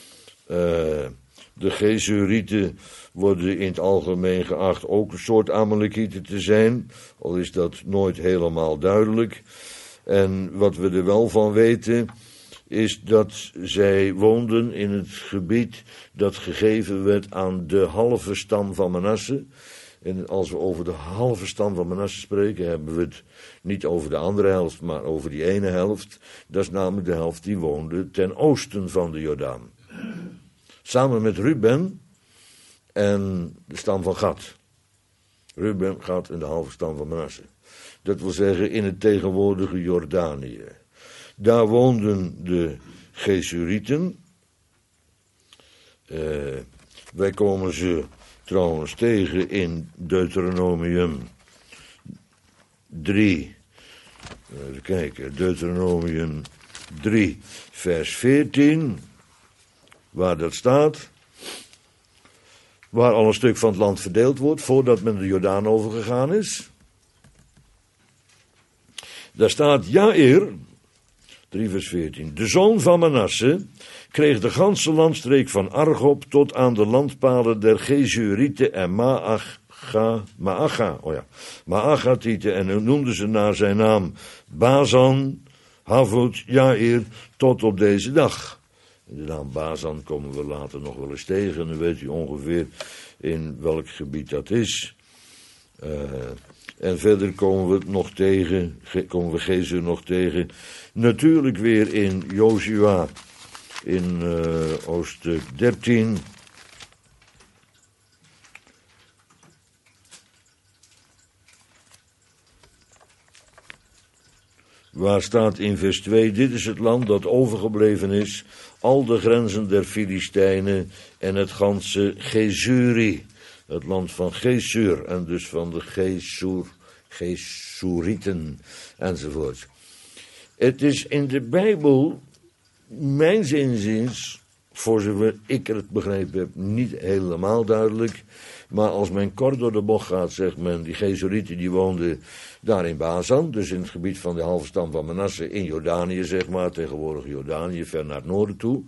De Gezurieten worden in het algemeen geacht ook een soort Amalekieten te zijn, al is dat nooit helemaal duidelijk. En wat we er wel van weten, is dat zij woonden in het gebied dat gegeven werd aan de halve stam van Manasse. En als we over de halve stam van Manasse spreken, hebben we het niet over de andere helft, maar over die ene helft. Dat is namelijk de helft die woonde ten oosten van de Jordaan. Samen met Ruben en de stam van Gad. Ruben, Gad en de halve stam van Manasse. Dat wil zeggen in het tegenwoordige Jordanië. Daar woonden de Gesurieten. Wij komen ze trouwens tegen in Deuteronomium 3. Even kijken, Deuteronomium 3, vers 14. Waar dat staat. Waar al een stuk van het land verdeeld wordt, voordat men de Jordaan overgegaan is. Daar staat Jair, 3 vers 14. De zoon van Manasse kreeg de ganse landstreek van Argob tot aan de landpalen der Gesurieten en Maachatieten. En noemden ze naar zijn naam Bazan, Havot, Jair, tot op deze dag. De naam Bazan komen we later nog wel eens tegen. Dan weet u ongeveer in welk gebied dat is. En verder komen we Gezur nog tegen. Natuurlijk weer in Jozua, in hoofdstuk 13. Waar staat in vers 2, dit is het land dat overgebleven is, al de grenzen der Filistijnen en het ganse Gezuri. Het land van Gesur en dus van de Gesurieten enzovoort. Het is in de Bijbel, mijns inziens, voor zover ik het begrepen heb, niet helemaal duidelijk. Maar als men kort door de bocht gaat, zegt men, die Gesurieten die woonden daar in Bazan, dus in het gebied van de halve stam van Manasse, in Jordanië zeg maar, tegenwoordig Jordanië, ver naar het noorden toe.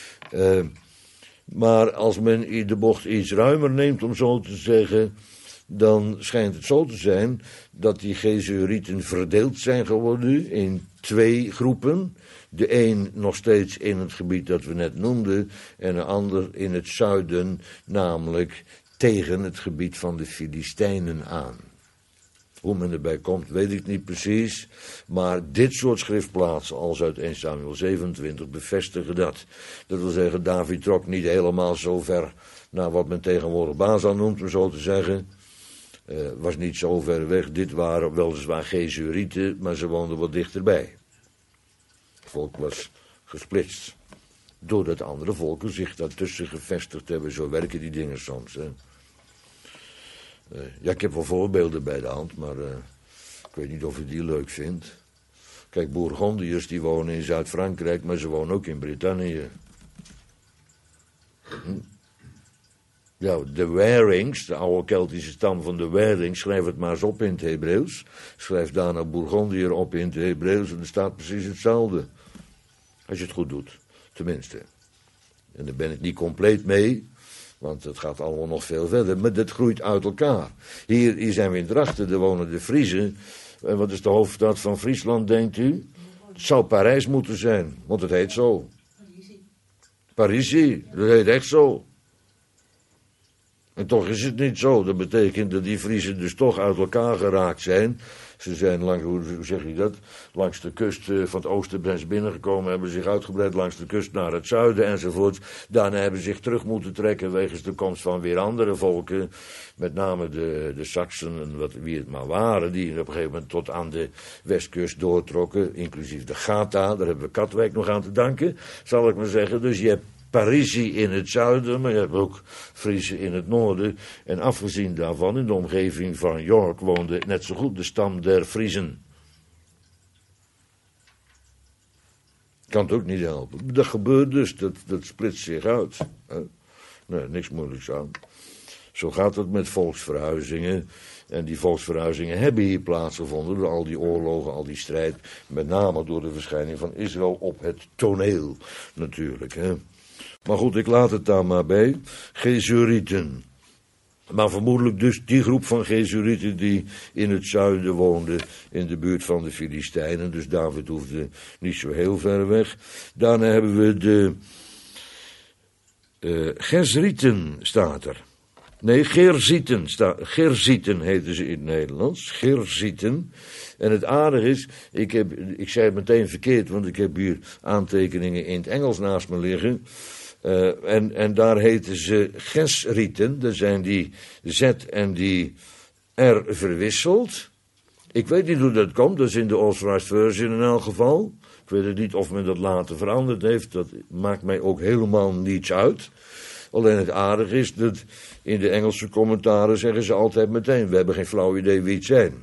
Maar als men de bocht iets ruimer neemt, om zo te zeggen, dan schijnt het zo te zijn dat die Gesurieten verdeeld zijn geworden in 2 groepen. De een nog steeds in het gebied dat we net noemden en de ander in het zuiden, namelijk tegen het gebied van de Filistijnen aan. Hoe men erbij komt, weet ik niet precies. Maar dit soort schriftplaatsen als uit 1 Samuel 27 bevestigen dat. Dat wil zeggen, David trok niet helemaal zo ver naar wat men tegenwoordig Bazan noemt, om zo te zeggen. Was niet zo ver weg. Dit waren weliswaar Gesurieten, maar ze woonden wat dichterbij. Het volk was gesplitst. Doordat andere volken zich daartussen gevestigd hebben. Zo werken die dingen soms. Hè. Ja, ik heb wel voorbeelden bij de hand, maar ik weet niet of u die leuk vindt. Kijk, Bourgondiërs die wonen in Zuid-Frankrijk, maar ze wonen ook in Brittannië. Ja, de Warings, de oude Keltische stam van de Warings, schrijf het maar eens op in het Hebreeuws. Schrijf daarna Bourgondiër op in het Hebreeuws en er staat precies hetzelfde. Als je het goed doet, tenminste. En daar ben ik niet compleet mee, want het gaat allemaal nog veel verder. Maar dat groeit uit elkaar. Hier zijn we in Drachten, daar wonen de Friezen. En wat is de hoofdstad van Friesland, denkt u? Het zou Parijs moeten zijn, want het heet zo. Parisi, dat heet echt zo. En toch is het niet zo. Dat betekent dat die Friezen dus toch uit elkaar geraakt zijn. Ze zijn hoe zeg je dat? Langs de kust van het oosten zijn ze binnengekomen, hebben zich uitgebreid langs de kust naar het zuiden enzovoort. Daarna hebben ze zich terug moeten trekken wegens de komst van weer andere volken. Met name de Saksen en wie het maar waren, die op een gegeven moment tot aan de westkust doortrokken. Inclusief de Gata, daar hebben we Katwijk nog aan te danken, zal ik maar zeggen. Dus je hebt Parisi in het zuiden, maar je hebt ook Friese in het noorden. En afgezien daarvan, in de omgeving van York woonde net zo goed de stam der Friezen. Kan het ook niet helpen. Dat gebeurt dus, dat splitst zich uit. Nee, niks moeilijks aan. Zo gaat het met volksverhuizingen. En die volksverhuizingen hebben hier plaatsgevonden door al die oorlogen, al die strijd. Met name door de verschijning van Israël op het toneel natuurlijk. Hè. Maar goed, ik laat het daar maar bij. Gesurieten. Maar vermoedelijk dus die groep van Gezurieten die in het zuiden woonde, in de buurt van de Filistijnen. Dus David hoefde niet zo heel ver weg. Daarna hebben we de Gezrieten staat er. Nee, Gerzieten. Gerzieten heten ze in het Nederlands. Gerzieten. En het aardige is, ik zei het meteen verkeerd, want ik heb hier aantekeningen in het Engels naast me liggen. En daar heten ze Gesrieten. Dat zijn die Z en die R verwisseld. Ik weet niet hoe dat komt, dat is in de Authorized Version in elk geval. Ik weet het niet of men dat later veranderd heeft, dat maakt mij ook helemaal niets uit. Alleen het aardige is dat in de Engelse commentaren zeggen ze altijd meteen, we hebben geen flauw idee wie het zijn.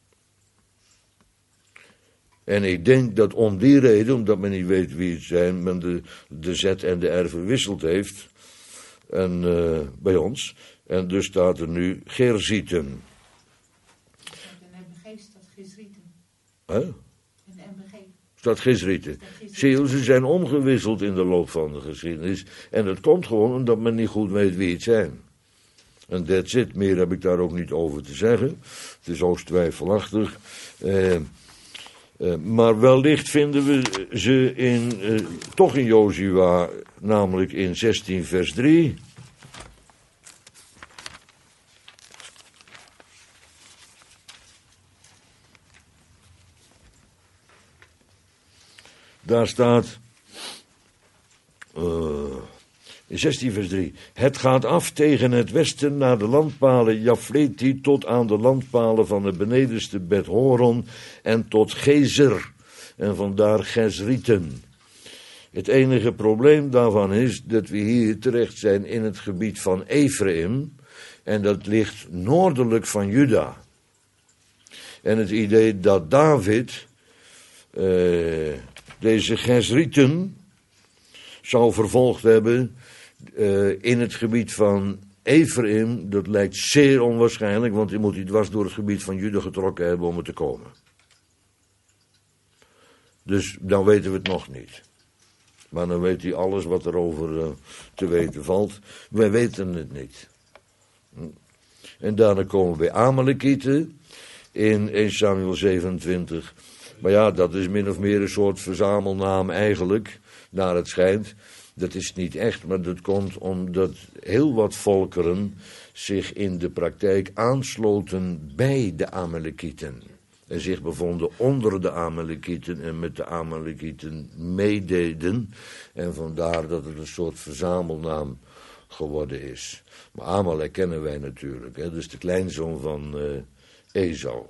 En ik denk dat om die reden, omdat men niet weet wie het zijn, men de Z en de R verwisseld heeft. En bij ons. En dus staat er nu Gerzieten. In de MBG staat Gezrieten. Huh? In de MBG. Staat Gezrieten. Zie je, ze zijn omgewisseld in de loop van de geschiedenis. En dat komt gewoon omdat men niet goed weet wie het zijn. En that's it. Meer heb ik daar ook niet over te zeggen. Het is hoogst twijfelachtig. Maar wellicht vinden we ze toch in Jozua, namelijk in 16 vers 3. Daar staat, in 16 vers 3, het gaat af tegen het westen naar de landpalen Jafleti tot aan de landpalen van het benedenste Bet Horon en tot Gezer en vandaar Gezrieten. Het enige probleem daarvan is dat we hier terecht zijn in het gebied van Ephraim en dat ligt noordelijk van Juda. En het idee dat David deze Gezrieten zou vervolgd hebben in het gebied van Ephraim, dat lijkt zeer onwaarschijnlijk, want hij moet hij dwars door het gebied van Juda getrokken hebben om er te komen. Dus dan weten we het nog niet. Maar dan weet hij alles wat erover te weten valt. Wij weten het niet. En daarna komen we bij Amalekieten in 1 Samuel 27. Maar ja, dat is min of meer een soort verzamelnaam eigenlijk, naar het schijnt. Dat is niet echt, maar dat komt omdat heel wat volkeren zich in de praktijk aansloten bij de Amalekieten. En zich bevonden onder de Amalekieten en met de Amalekieten meededen. En vandaar dat het een soort verzamelnaam geworden is. Maar Amalek kennen wij natuurlijk, hè? Dus de kleinzoon van Esau.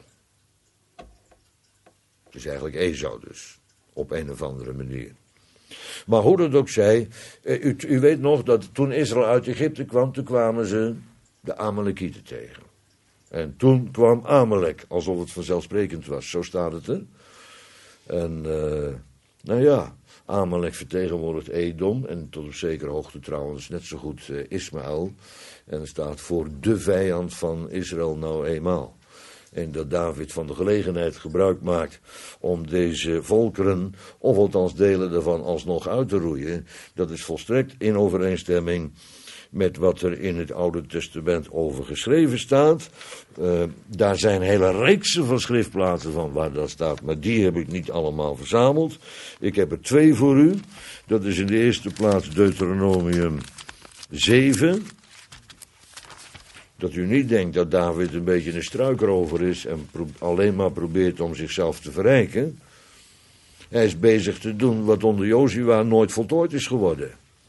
Het is eigenlijk Esau dus, op een of andere manier. Maar hoe dat ook zij, u weet nog dat toen Israël uit Egypte kwam, toen kwamen ze de Amalekieten tegen. En toen kwam Amalek, alsof het vanzelfsprekend was, zo staat het er. En nou ja, Amalek vertegenwoordigt Edom en tot op zekere hoogte trouwens net zo goed Ismaël. En het staat voor de vijand van Israël nou eenmaal. En dat David van de gelegenheid gebruik maakt om deze volkeren, of althans delen daarvan, alsnog uit te roeien. Dat is volstrekt in overeenstemming met wat er in het Oude Testament over geschreven staat. Daar zijn hele reeksen van schriftplaatsen van waar dat staat, maar die heb ik niet allemaal verzameld. Ik heb er 2 voor u. Dat is in de eerste plaats Deuteronomium 7. Dat u niet denkt dat David een beetje een struikerover is en alleen maar probeert om zichzelf te verrijken. Hij is bezig te doen wat onder Jozua nooit voltooid is geworden.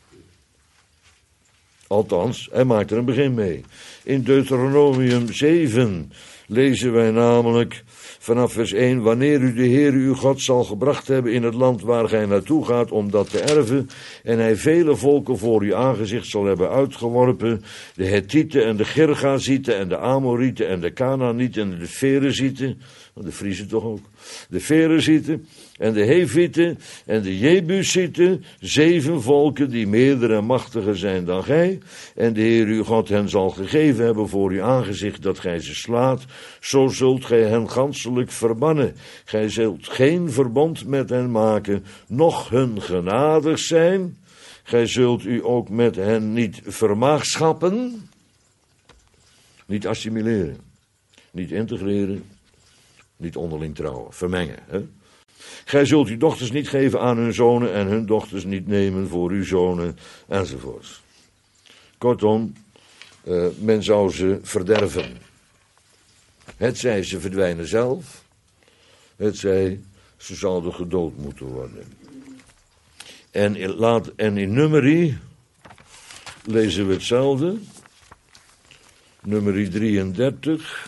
Althans, hij maakt er een begin mee. In Deuteronomium 7 lezen wij namelijk vanaf vers 1... Wanneer u de Heer uw God zal gebracht hebben in het land waar gij naartoe gaat om dat te erven, en hij vele volken voor uw aangezicht zal hebben uitgeworpen, de Hethieten en de Girgazieten en de Amorieten en de Kanaanieten en de Ferezieten, de Friesen toch ook, de Ferezieten en de Hevieten en de Jebusieten, 7 volken die meerdere en machtiger zijn dan gij, en de Heer uw God hen zal gegeven hebben voor uw aangezicht dat gij ze slaat, zo zult gij hen ganselijk verbannen. Gij zult geen verbond met hen maken, noch hun genadig zijn. Gij zult u ook met hen niet vermaagschappen. Niet assimileren. Niet integreren. Niet onderling trouwen. Vermengen. Hè? Gij zult uw dochters niet geven aan hun zonen en hun dochters niet nemen voor uw zonen enzovoorts. Kortom, men zou ze verderven. Hetzij ze verdwijnen zelf, hetzij ze zouden gedood moeten worden. En in Numeri lezen we hetzelfde. Numeri 33.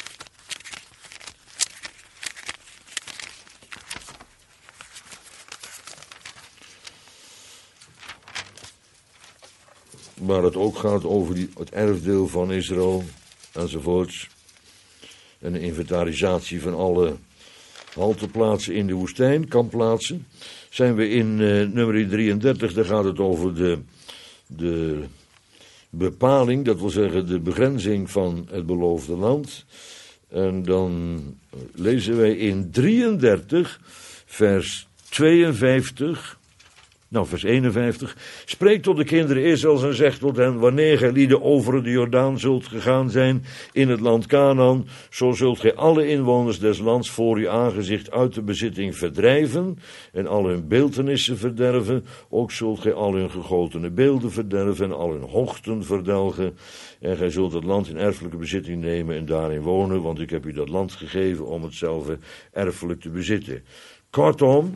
Waar het ook gaat over het erfdeel van Israël enzovoorts. En de inventarisatie van alle halteplaatsen in de woestijn, kampplaatsen. Zijn we in nummer 33, daar gaat het over de bepaling, dat wil zeggen de begrenzing van het beloofde land. En dan lezen wij in 33, vers 52... vers 51. Spreek tot de kinderen Israëls en zeg tot hen: wanneer gij lieden over de Jordaan zult gegaan zijn in het land Kanaan, zo zult gij alle inwoners des lands voor uw aangezicht uit de bezitting verdrijven en al hun beeltenissen verderven. Ook zult gij al hun gegotene beelden verderven en al hun hoogten verdelgen. En gij zult het land in erfelijke bezitting nemen en daarin wonen, want ik heb u dat land gegeven om hetzelfde erfelijk te bezitten. Kortom,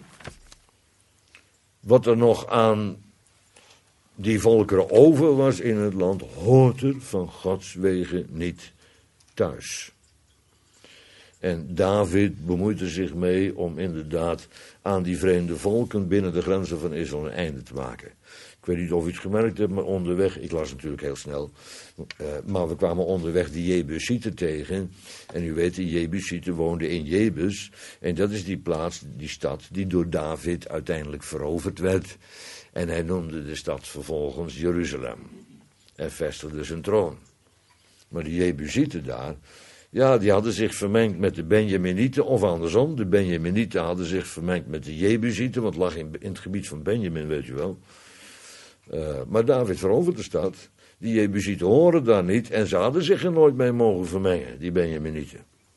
wat er nog aan die volkeren over was in het land, hoort er van Gods wegen niet thuis. En David bemoeide zich mee om inderdaad aan die vreemde volken binnen de grenzen van Israël een einde te maken. Ik weet niet of u het gemerkt hebt, maar onderweg, ik las natuurlijk heel snel, maar we kwamen onderweg die Jebusieten tegen. En u weet, die Jebusieten woonden in Jebus. En dat is die plaats, die stad, die door David uiteindelijk veroverd werd. En hij noemde de stad vervolgens Jeruzalem. En vestigde zijn troon. Maar die Jebusieten daar, ja, die hadden zich vermengd met de Benjaminieten, of andersom. De Benjaminieten hadden zich vermengd met de Jebusieten, want het lag in het gebied van Benjamin, weet u wel. Maar David veroverde de stad. Die Jebusieten horen daar niet en ze hadden zich er nooit mee mogen vermengen, die Benjaminieten.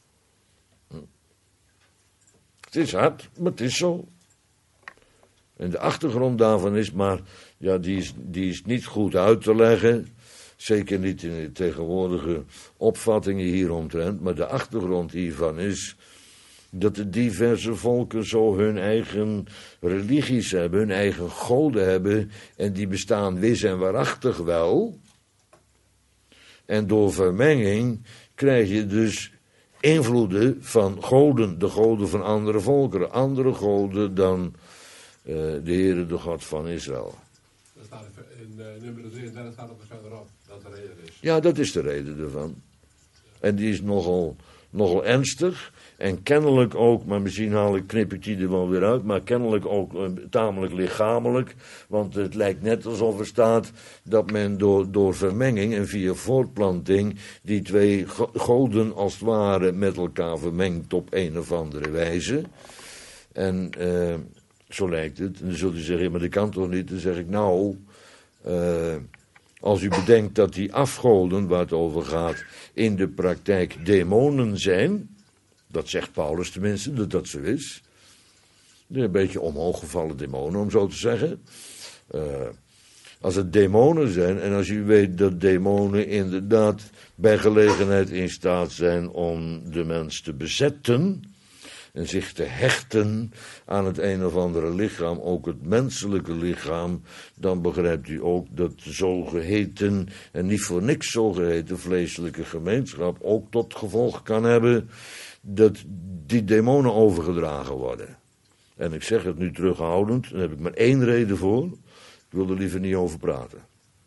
Het is hard, maar het is zo. En de achtergrond daarvan is, maar ja, die is niet goed uit te leggen. Zeker niet in de tegenwoordige opvattingen hieromtrent. Maar de achtergrond hiervan is dat de diverse volken zo hun eigen religies hebben, hun eigen goden hebben. En die bestaan wis en waarachtig wel. En door vermenging krijg je dus invloeden van goden, de goden van andere volkeren. Andere goden dan de Heere, de God van Israël. Dat staat in nummer 33 staat het er verderop, dat de reden is. Ja, dat is de reden ervan. En die is nogal ernstig. En kennelijk ook, maar misschien knip ik die er wel weer uit, maar kennelijk ook tamelijk lichamelijk. Want het lijkt net alsof er staat dat men door vermenging en via voortplanting die twee goden als het ware met elkaar vermengt op een of andere wijze. En zo lijkt het. En dan zult u zeggen, maar dat kan toch niet? Dan zeg ik, nou, als u bedenkt dat die afgoden waar het over gaat in de praktijk demonen zijn. Dat zegt Paulus tenminste, dat zo is. Een beetje omhooggevallen demonen, om zo te zeggen. Als het demonen zijn, en als u weet dat demonen inderdaad bij gelegenheid in staat zijn om de mens te bezetten en zich te hechten aan het een of andere lichaam, ook het menselijke lichaam, dan begrijpt u ook dat de zogeheten, en niet voor niks zogeheten vleeselijke gemeenschap, ook tot gevolg kan hebben dat die demonen overgedragen worden. En ik zeg het nu terughoudend, daar heb ik maar één reden voor. Ik wil er liever niet over praten.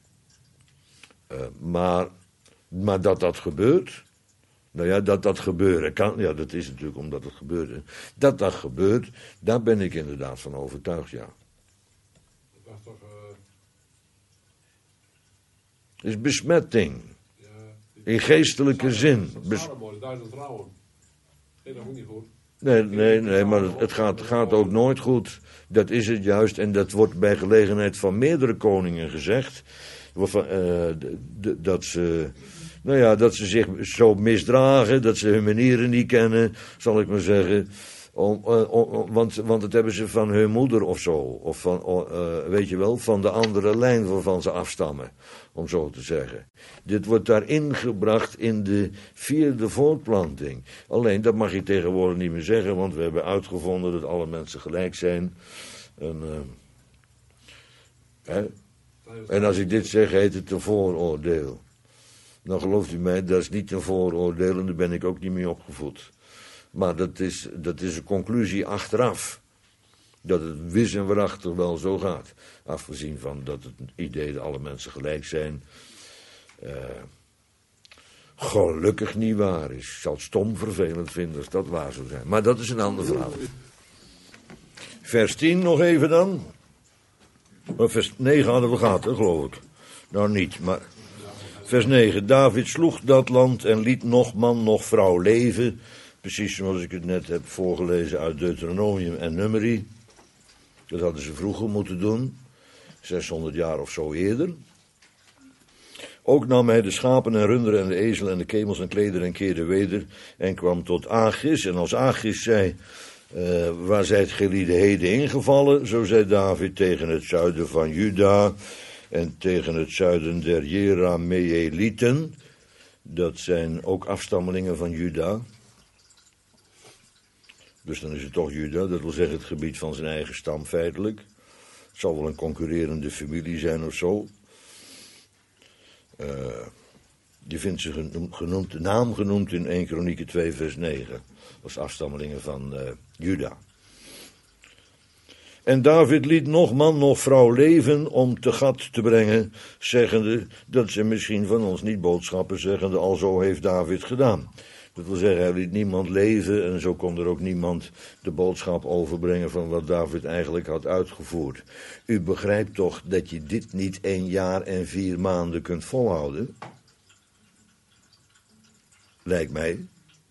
Maar dat gebeurt, nou ja, dat gebeuren kan, ja, dat is natuurlijk omdat het gebeurde. Dat gebeurt, daar ben ik inderdaad van overtuigd, ja. Dat was toch... Het is besmetting. ja, In geestelijke zin. Salomo, de 1000 vrouwen. Ging dat ook niet goed? Nee, maar het gaat ook nooit goed. Dat is het juist. En dat wordt bij gelegenheid van meerdere koningen gezegd. Dat ze Nou ja, dat ze zich zo misdragen, dat ze hun manieren niet kennen, zal ik maar zeggen. Want dat hebben ze van hun moeder of zo. Of van, weet je wel, van de andere lijn waarvan ze afstammen. Om zo te zeggen. Dit wordt daar ingebracht in de 4e voortplanting. Alleen, dat mag je tegenwoordig niet meer zeggen, want we hebben uitgevonden dat alle mensen gelijk zijn. En als ik dit zeg, heet het een vooroordeel. Dan gelooft u mij, dat is niet een vooroordeel en daar ben ik ook niet mee opgevoed. Maar dat is een conclusie achteraf. Dat het wis en waarachtig wel zo gaat. Afgezien van dat het idee dat alle mensen gelijk zijn. Gelukkig niet waar is. Ik zal het stom vervelend vinden als dat waar zou zijn. Maar dat is een ander verhaal. Vers 10 nog even dan. Vers 9 hadden we gehad, hè, geloof ik. Nou niet, maar... Vers 9. David sloeg dat land en liet nog man nog vrouw leven. Precies zoals ik het net heb voorgelezen uit Deuteronomium en Numeri. Dat hadden ze vroeger moeten doen. 600 jaar of zo eerder. Ook nam hij de schapen en runderen en de ezel en de kemels en klederen en keerde weder. En kwam tot Achis. En als Achis zei... waar zijt gelieden heden ingevallen? Zo zei David tegen het zuiden van Juda... En tegen het zuiden der Jerameelieten. Dat zijn ook afstammelingen van Juda. Dus dan is het toch Juda, dat wil zeggen het gebied van zijn eigen stam feitelijk. Het zal wel een concurrerende familie zijn of zo. Je vindt ze de naam genoemd in 1 Kronieken 2 vers 9. Als afstammelingen van Juda. En David liet nog man nog vrouw leven om te Gat te brengen, zeggende dat ze misschien van ons niet boodschappen, zeggende al zo heeft David gedaan. Dat wil zeggen, hij liet niemand leven en zo kon er ook niemand de boodschap overbrengen van wat David eigenlijk had uitgevoerd. U begrijpt toch dat je dit niet 1 jaar en 4 maanden kunt volhouden? Lijkt mij.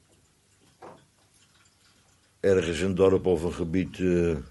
Ergens een dorp of een gebied...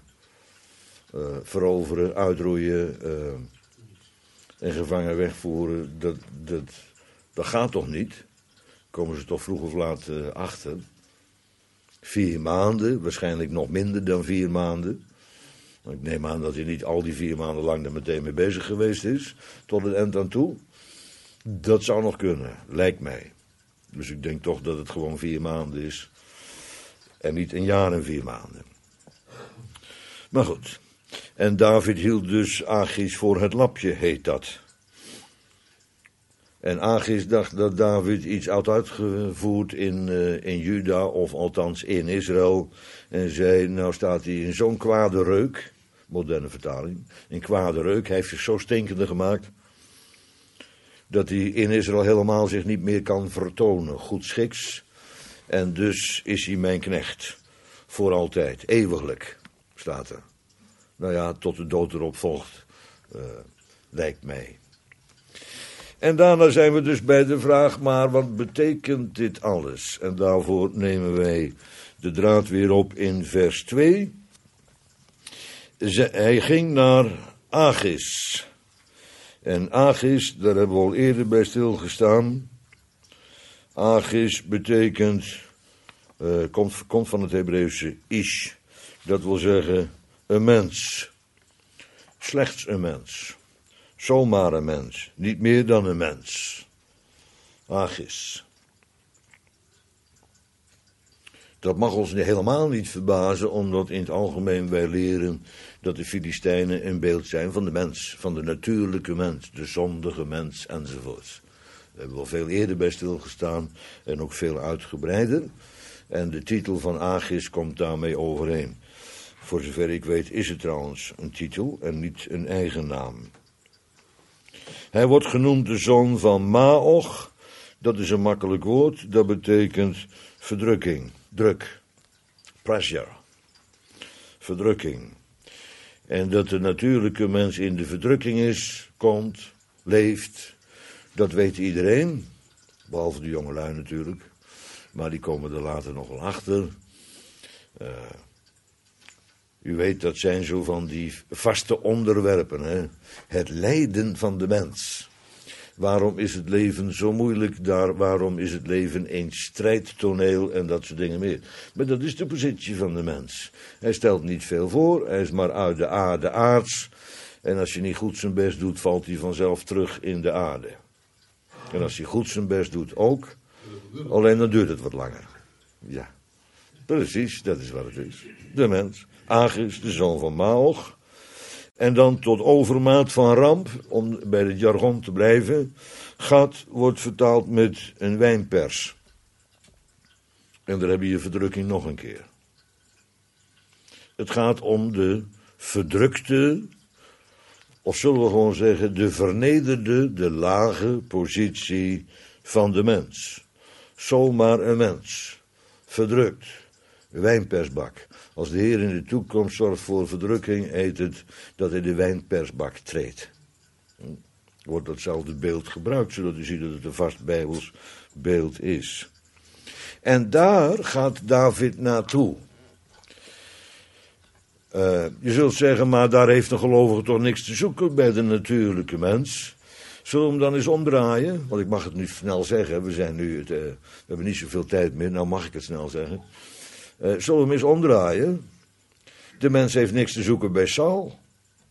veroveren, uitroeien en gevangen wegvoeren, dat gaat toch niet? Komen ze toch vroeg of laat achter. 4 maanden, waarschijnlijk nog minder dan 4 maanden. Ik neem aan dat hij niet al die 4 maanden lang er meteen mee bezig geweest is, tot het eind aan toe. Dat zou nog kunnen, lijkt mij. Dus ik denk toch dat het gewoon 4 maanden is en niet 1 jaar en 4 maanden. Maar goed. En David hield dus Achis voor het lapje, heet dat. En Achis dacht dat David iets had uitgevoerd in Juda, of althans in Israël. En zei, nou staat hij in zo'n kwade reuk, moderne vertaling, in kwade reuk. Hij heeft zich zo stinkende gemaakt, dat hij in Israël helemaal zich niet meer kan vertonen, goedschiks. En dus is hij mijn knecht, voor altijd, eeuwiglijk, staat er. Nou ja, tot de dood erop volgt, lijkt mij. En daarna zijn we dus bij de vraag, maar wat betekent dit alles? En daarvoor nemen wij de draad weer op in vers 2. Hij ging naar Achis. En Achis, daar hebben we al eerder bij stilgestaan. Achis betekent, komt van het Hebreeuwse ish. Dat wil zeggen... een mens, slechts een mens, zomaar een mens, niet meer dan een mens. Achis. Dat mag ons helemaal niet verbazen, omdat in het algemeen wij leren dat de Filistijnen een beeld zijn van de mens, van de natuurlijke mens, de zondige mens enzovoort. We hebben wel veel eerder bij stilgestaan en ook veel uitgebreider. En de titel van Achis komt daarmee overeen. Voor zover ik weet is het trouwens een titel en niet een eigen naam. Hij wordt genoemd de zoon van Maoch. Dat is een makkelijk woord. Dat betekent verdrukking, druk, pressure, verdrukking. En dat de natuurlijke mens in de verdrukking is, komt, leeft, dat weet iedereen. Behalve de jongelui natuurlijk. Maar die komen er later nog wel achter. U weet, dat zijn zo van die vaste onderwerpen, hè? Het lijden van de mens. Waarom is het leven zo moeilijk? Waarom is het leven een strijdtoneel en dat soort dingen meer? Maar dat is de positie van de mens. Hij stelt niet veel voor, hij is maar uit de aarde aards. En als je niet goed zijn best doet, valt hij vanzelf terug in de aarde. En als hij goed zijn best doet ook, alleen dan duurt het wat langer. Ja, precies, dat is wat het is. De mens, Agis, de zoon van Maog. En dan tot overmaat van ramp, om bij het jargon te blijven, Gad wordt vertaald met een wijnpers. En daar heb je verdrukking nog een keer. Het gaat om de verdrukte, of zullen we gewoon zeggen, de vernederde, de lage positie van de mens. Zomaar een mens, verdrukt, wijnpersbak. Als de Heer in de toekomst zorgt voor verdrukking, heet het dat hij de wijnpersbak treedt. Wordt datzelfde beeld gebruikt, zodat u ziet dat het een vast Bijbels beeld is. En daar gaat David naartoe. Je zult zeggen, maar daar heeft een gelovige toch niks te zoeken bij de natuurlijke mens. Zullen we hem dan eens omdraaien? Want ik mag het nu snel zeggen, we hebben niet zoveel tijd meer, nou mag ik het snel zeggen. Zullen we hem eens omdraaien? De mens heeft niks te zoeken bij Saul.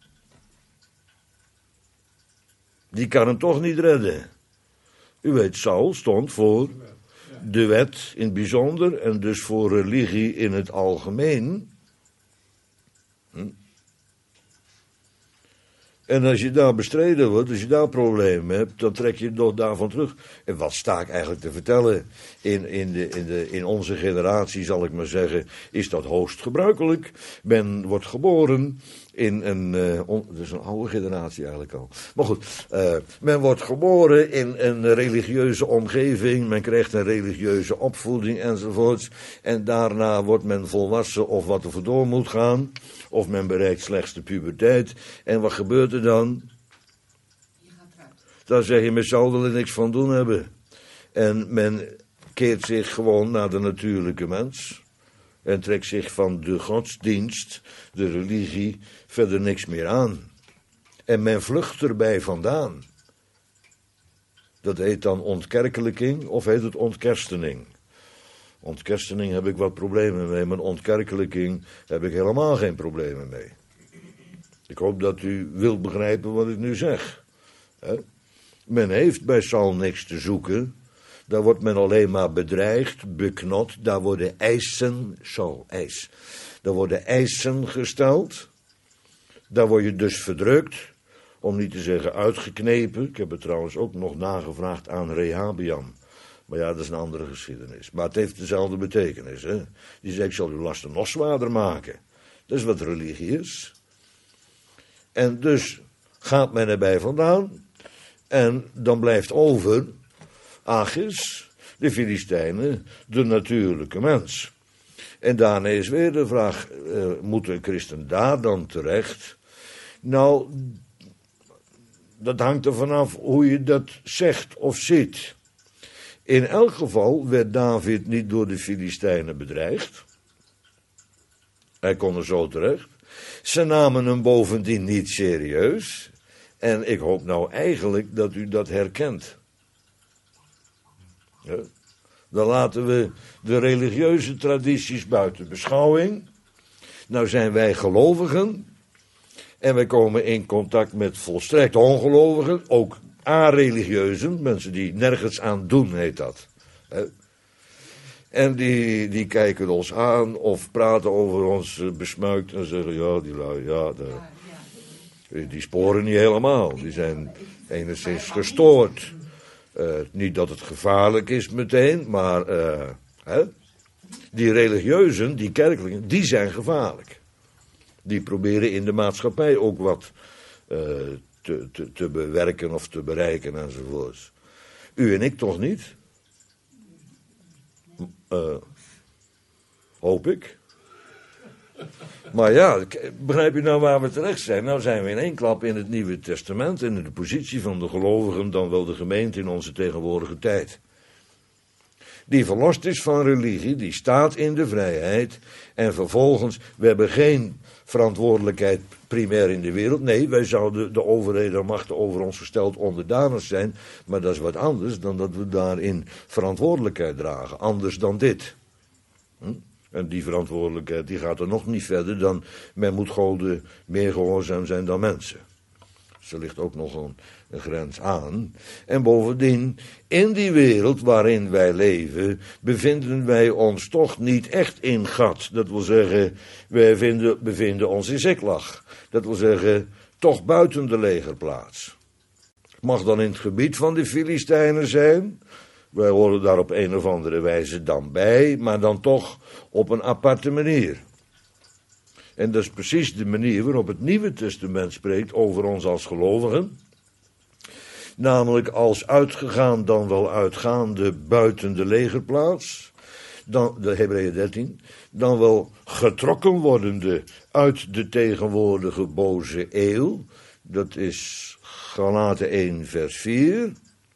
Die kan hem toch niet redden. U weet, Saul stond voor de wet in het bijzonder en dus voor religie in het algemeen. En als je daar bestreden wordt, als je daar problemen hebt, dan trek je je nog daarvan terug. En wat sta ik eigenlijk te vertellen? In onze generatie, zal ik maar zeggen, is dat hoogst gebruikelijk. Men wordt geboren in een, dat is een oude generatie eigenlijk al. Maar goed, men wordt geboren in een religieuze omgeving, men krijgt een religieuze opvoeding enzovoorts. En daarna wordt men volwassen of wat er voor door moet gaan. Of men bereikt slechts de puberteit. En wat gebeurt er dan? Je gaat eruit. Dan zeg je, men zal er niks van doen hebben. En men keert zich gewoon naar de natuurlijke mens. En trekt zich van de godsdienst, de religie, verder niks meer aan. En men vlucht erbij vandaan. Dat heet dan ontkerkelijking of heet het ontkerstening. Ontkerstening heb ik wat problemen mee, maar ontkerkelijking heb ik helemaal geen problemen mee. Ik hoop dat u wilt begrijpen wat ik nu zeg. Men heeft bij Saul niks te zoeken. Daar wordt men alleen maar bedreigd, beknot. Daar worden eisen, Saul, eis. Daar worden eisen gesteld. Daar word je dus verdrukt. Om niet te zeggen uitgeknepen. Ik heb het trouwens ook nog nagevraagd aan Rehabiam. Maar ja, dat is een andere geschiedenis. Maar het heeft dezelfde betekenis. Hè? Die zegt, ik zal uw lasten nog zwaarder maken. Dat is wat religie is. En dus gaat men erbij vandaan. En dan blijft over Achis, de Filistijnen, de natuurlijke mens. En daarna is weer de vraag, moet een christen daar dan terecht? Nou, dat hangt er vanaf hoe je dat zegt of ziet. In elk geval werd David niet door de Filistijnen bedreigd. Hij kon er zo terecht. Ze namen hem bovendien niet serieus. En ik hoop nou eigenlijk dat u dat herkent. Ja. Dan laten we de religieuze tradities buiten beschouwing. Nou zijn wij gelovigen. En wij komen in contact met volstrekt ongelovigen. Ook a-religieuzen, mensen die nergens aan doen, heet dat. En die kijken ons aan of praten over ons besmuikt en zeggen, ja, die lui, ja, die sporen niet helemaal. Die zijn enigszins gestoord. Niet dat het gevaarlijk is meteen, maar die religieuzen, die kerkelijken, die zijn gevaarlijk. Die proberen in de maatschappij ook wat te bewerken of te bereiken enzovoorts. U en ik toch niet? Hoop ik. Maar ja, begrijp je nou waar we terecht zijn? Nou zijn we in één klap in het Nieuwe Testament en in de positie van de gelovigen, dan wel de gemeente in onze tegenwoordige tijd. die verlost is van religie, die staat in de vrijheid. En vervolgens, we hebben geen verantwoordelijkheid primair in de wereld. Nee, wij zouden de overheden en machten over ons gesteld onderdanig zijn. Maar dat is wat anders dan dat we daarin verantwoordelijkheid dragen. Anders dan dit. En die verantwoordelijkheid die gaat er nog niet verder dan men moet goden meer gehoorzaam zijn dan mensen. Dus er ligt ook nog een grens aan. En bovendien, in die wereld waarin wij leven, bevinden wij ons toch niet echt in Gat. Dat wil zeggen, wij bevinden ons in Ziklag. Dat wil zeggen, toch buiten de legerplaats. Het mag dan in het gebied van de Filistijnen zijn. Wij horen daar op een of andere wijze dan bij, maar dan toch op een aparte manier. En dat is precies de manier waarop het Nieuwe Testament spreekt over ons als gelovigen. Namelijk als uitgegaan dan wel uitgaande buiten de legerplaats. Dan, de Hebreeën 13. Dan wel getrokken wordende uit de tegenwoordige boze eeuw. Dat is Galaten 1 vers 4.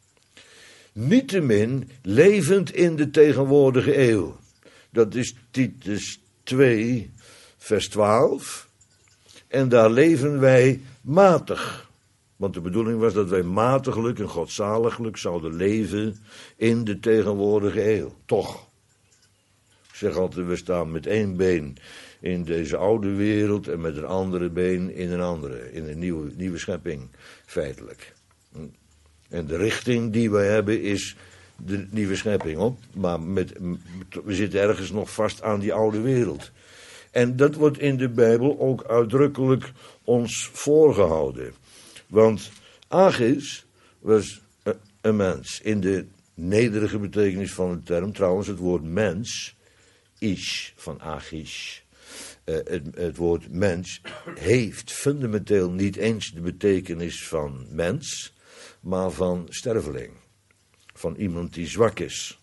Niettemin levend in de tegenwoordige eeuw. Dat is Titus 2 vers 12. En daar leven wij matig. Want de bedoeling was dat wij matiglijk en godzaliglijk zouden leven in de tegenwoordige eeuw. Toch. Ik zeg altijd, we staan met één been in deze oude wereld en met een andere been in een andere. In een nieuwe schepping, feitelijk. En de richting die wij hebben is de nieuwe schepping op. Maar we zitten ergens nog vast aan die oude wereld. En dat wordt in de Bijbel ook uitdrukkelijk ons voorgehouden. Want Agis was een mens. In de nederige betekenis van de term. Trouwens, het woord mens, ish, van Agis. Het woord mens heeft fundamenteel niet eens de betekenis van mens, maar van sterveling. Van iemand die zwak is.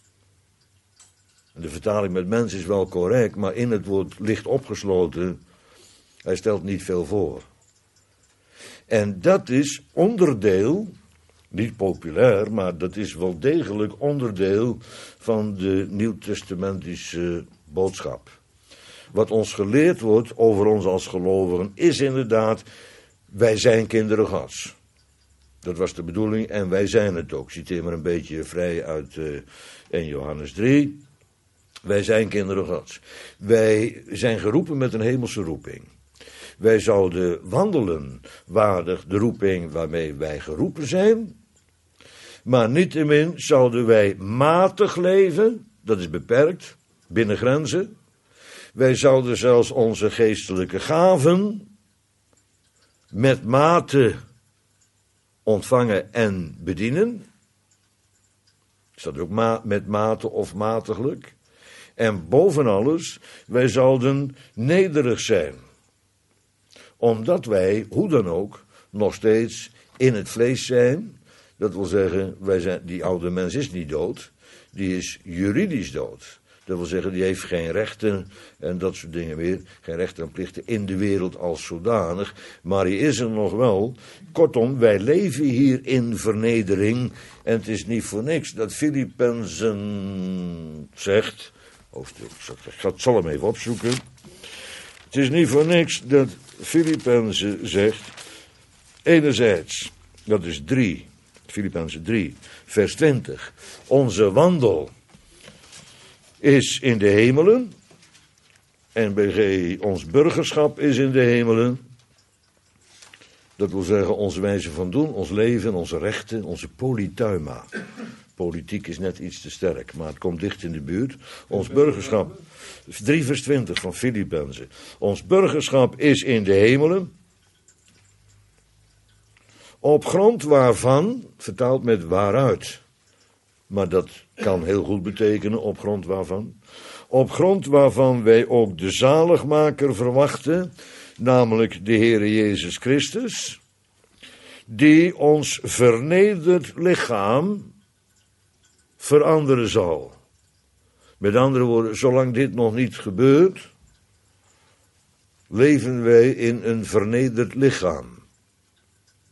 En de vertaling met mens is wel correct, maar in het woord ligt opgesloten, hij stelt niet veel voor. En dat is onderdeel, niet populair, maar dat is wel degelijk onderdeel van de nieuwtestamentische boodschap. Wat ons geleerd wordt over ons als gelovigen is inderdaad, wij zijn kinderen Gods. Dat was de bedoeling en wij zijn het ook. Citeer maar een beetje vrij uit 1 Johannes 3. Wij zijn kinderen Gods. Wij zijn geroepen met een hemelse roeping. Wij zouden wandelen waardig de roeping waarmee wij geroepen zijn. Maar niettemin zouden wij matig leven, dat is beperkt, binnen grenzen. Wij zouden zelfs onze geestelijke gaven met mate ontvangen en bedienen. Staat ook met mate of matiglijk. En boven alles, wij zouden nederig zijn. Omdat wij, hoe dan ook, nog steeds in het vlees zijn. Dat wil zeggen, die oude mens is niet dood. Die is juridisch dood. Dat wil zeggen, die heeft geen rechten en dat soort dingen meer. Geen rechten en plichten in de wereld als zodanig. Maar hij is er nog wel. Kortom, wij leven hier in vernedering. En het is niet voor niks dat Filippenzen zegt. Ik zal hem even opzoeken. Het is niet voor niks dat Filippenzen zegt. Enerzijds, dat is 3. Filippenzen 3, vers 20. Onze wandel is in de hemelen. NBG, ons burgerschap is in de hemelen. Dat wil zeggen, onze wijze van doen, ons leven, onze rechten, onze politeuma. Politiek is net iets te sterk, maar het komt dicht in de buurt. Ons burgerschap, 3 vers 20 van Filippenzen. Ons burgerschap is in de hemelen. Op grond waarvan, vertaald met waaruit. Maar dat kan heel goed betekenen, op grond waarvan. Op grond waarvan wij ook de zaligmaker verwachten, namelijk de Heere Jezus Christus, die ons vernederd lichaam veranderen zal. Met andere woorden, zolang dit nog niet gebeurt, leven wij in een vernederd lichaam.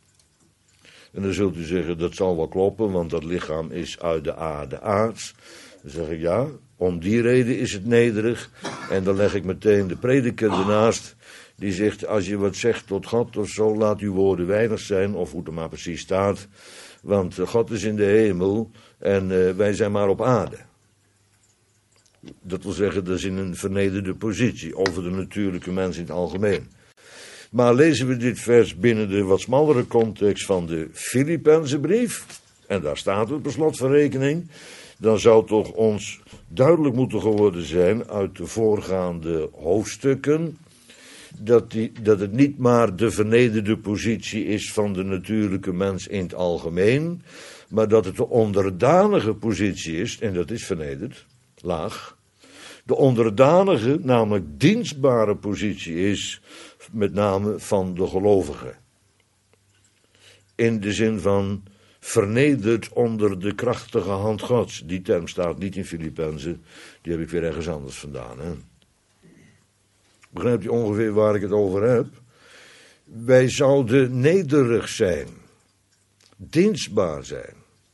En dan zult u zeggen, dat zal wel kloppen, want dat lichaam is uit de aarde aards. Dan zeg ik ja, om die reden is het nederig. En dan leg ik meteen de prediker ernaast. Die zegt, als je wat zegt tot God of zo, laat uw woorden weinig zijn. Of hoe het er maar precies staat. Want God is in de hemel en wij zijn maar op aarde. Dat wil zeggen, dat is in een vernederde positie. Over de natuurlijke mens in het algemeen. Maar lezen we dit vers binnen de wat smallere context van de Filippenzenbrief. En daar staat het per slot van rekening. Dan zou toch ons duidelijk moeten geworden zijn uit de voorgaande hoofdstukken. Dat het niet maar de vernederde positie is van de natuurlijke mens in het algemeen. Maar dat het de onderdanige positie is, en dat is vernederd, laag. De onderdanige, namelijk dienstbare positie is, met name van de gelovige. In de zin van vernederd onder de krachtige hand Gods. Die term staat niet in Filippenzen, die heb ik weer ergens anders vandaan. Hè? Begrijpt u ongeveer waar ik het over heb? Wij zouden nederig zijn, dienstbaar zijn.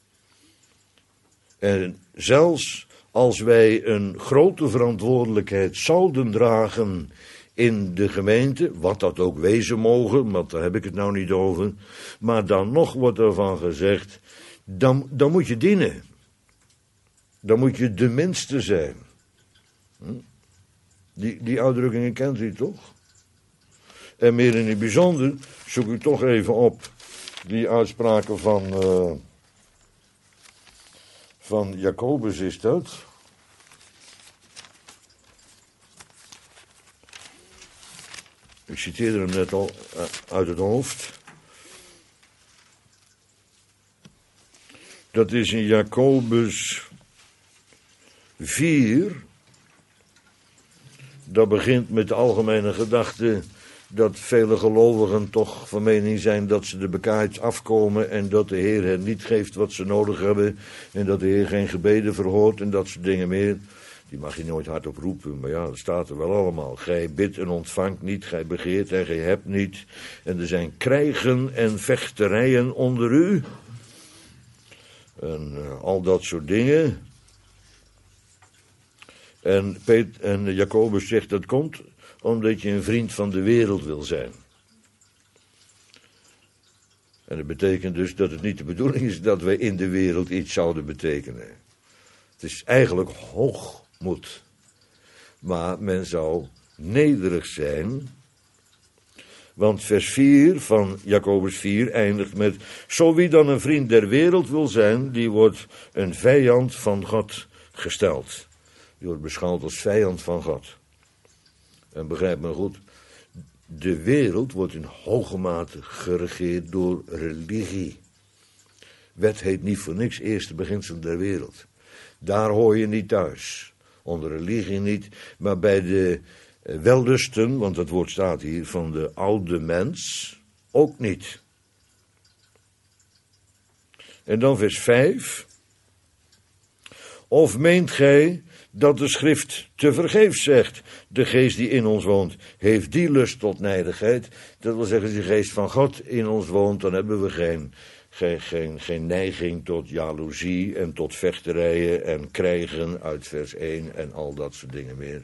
En zelfs als wij een grote verantwoordelijkheid zouden dragen in de gemeente, wat dat ook wezen mogen, want daar heb ik het nou niet over, maar dan nog wordt ervan gezegd, dan moet je dienen. Dan moet je de minste zijn. Die uitdrukkingen kent u toch? En meer in het bijzonder zoek ik toch even op die uitspraken van Jacobus is dat. Ik citeerde hem net al uit het hoofd. Dat is in Jacobus 4. Dat begint met de algemene gedachte dat vele gelovigen toch van mening zijn dat ze de bekaaid afkomen en dat de Heer hen niet geeft wat ze nodig hebben en dat de Heer geen gebeden verhoort en dat soort dingen meer. Die mag je nooit hardop roepen, maar ja, dat staat er wel allemaal. Gij bidt en ontvangt niet, gij begeert en gij hebt niet. En er zijn krijgen en vechterijen onder u. En al dat soort dingen. En Jacobus zegt dat komt omdat je een vriend van de wereld wil zijn. En dat betekent dus dat het niet de bedoeling is dat wij in de wereld iets zouden betekenen. Het is eigenlijk hoogmoed. Maar men zou nederig zijn. Want vers 4 van Jacobus 4 eindigt met: zo wie dan een vriend der wereld wil zijn, die wordt een vijand van God gesteld. Die wordt beschouwd als vijand van God. En begrijp me goed, de wereld wordt in hoge mate geregeerd door religie. Wet heet niet voor niks eerste beginsel der wereld. Daar hoor je niet thuis. Onder religie niet, maar bij de wellusten, want dat woord staat hier, van de oude mens, ook niet. En dan vers 5. Of meent gij dat de schrift tevergeefs zegt, de geest die in ons woont, heeft die lust tot nijdigheid? Dat wil zeggen, als die geest van God in ons woont, dan hebben we geen neiging tot jaloezie en tot vechterijen en krijgen uit vers 1 en al dat soort dingen meer.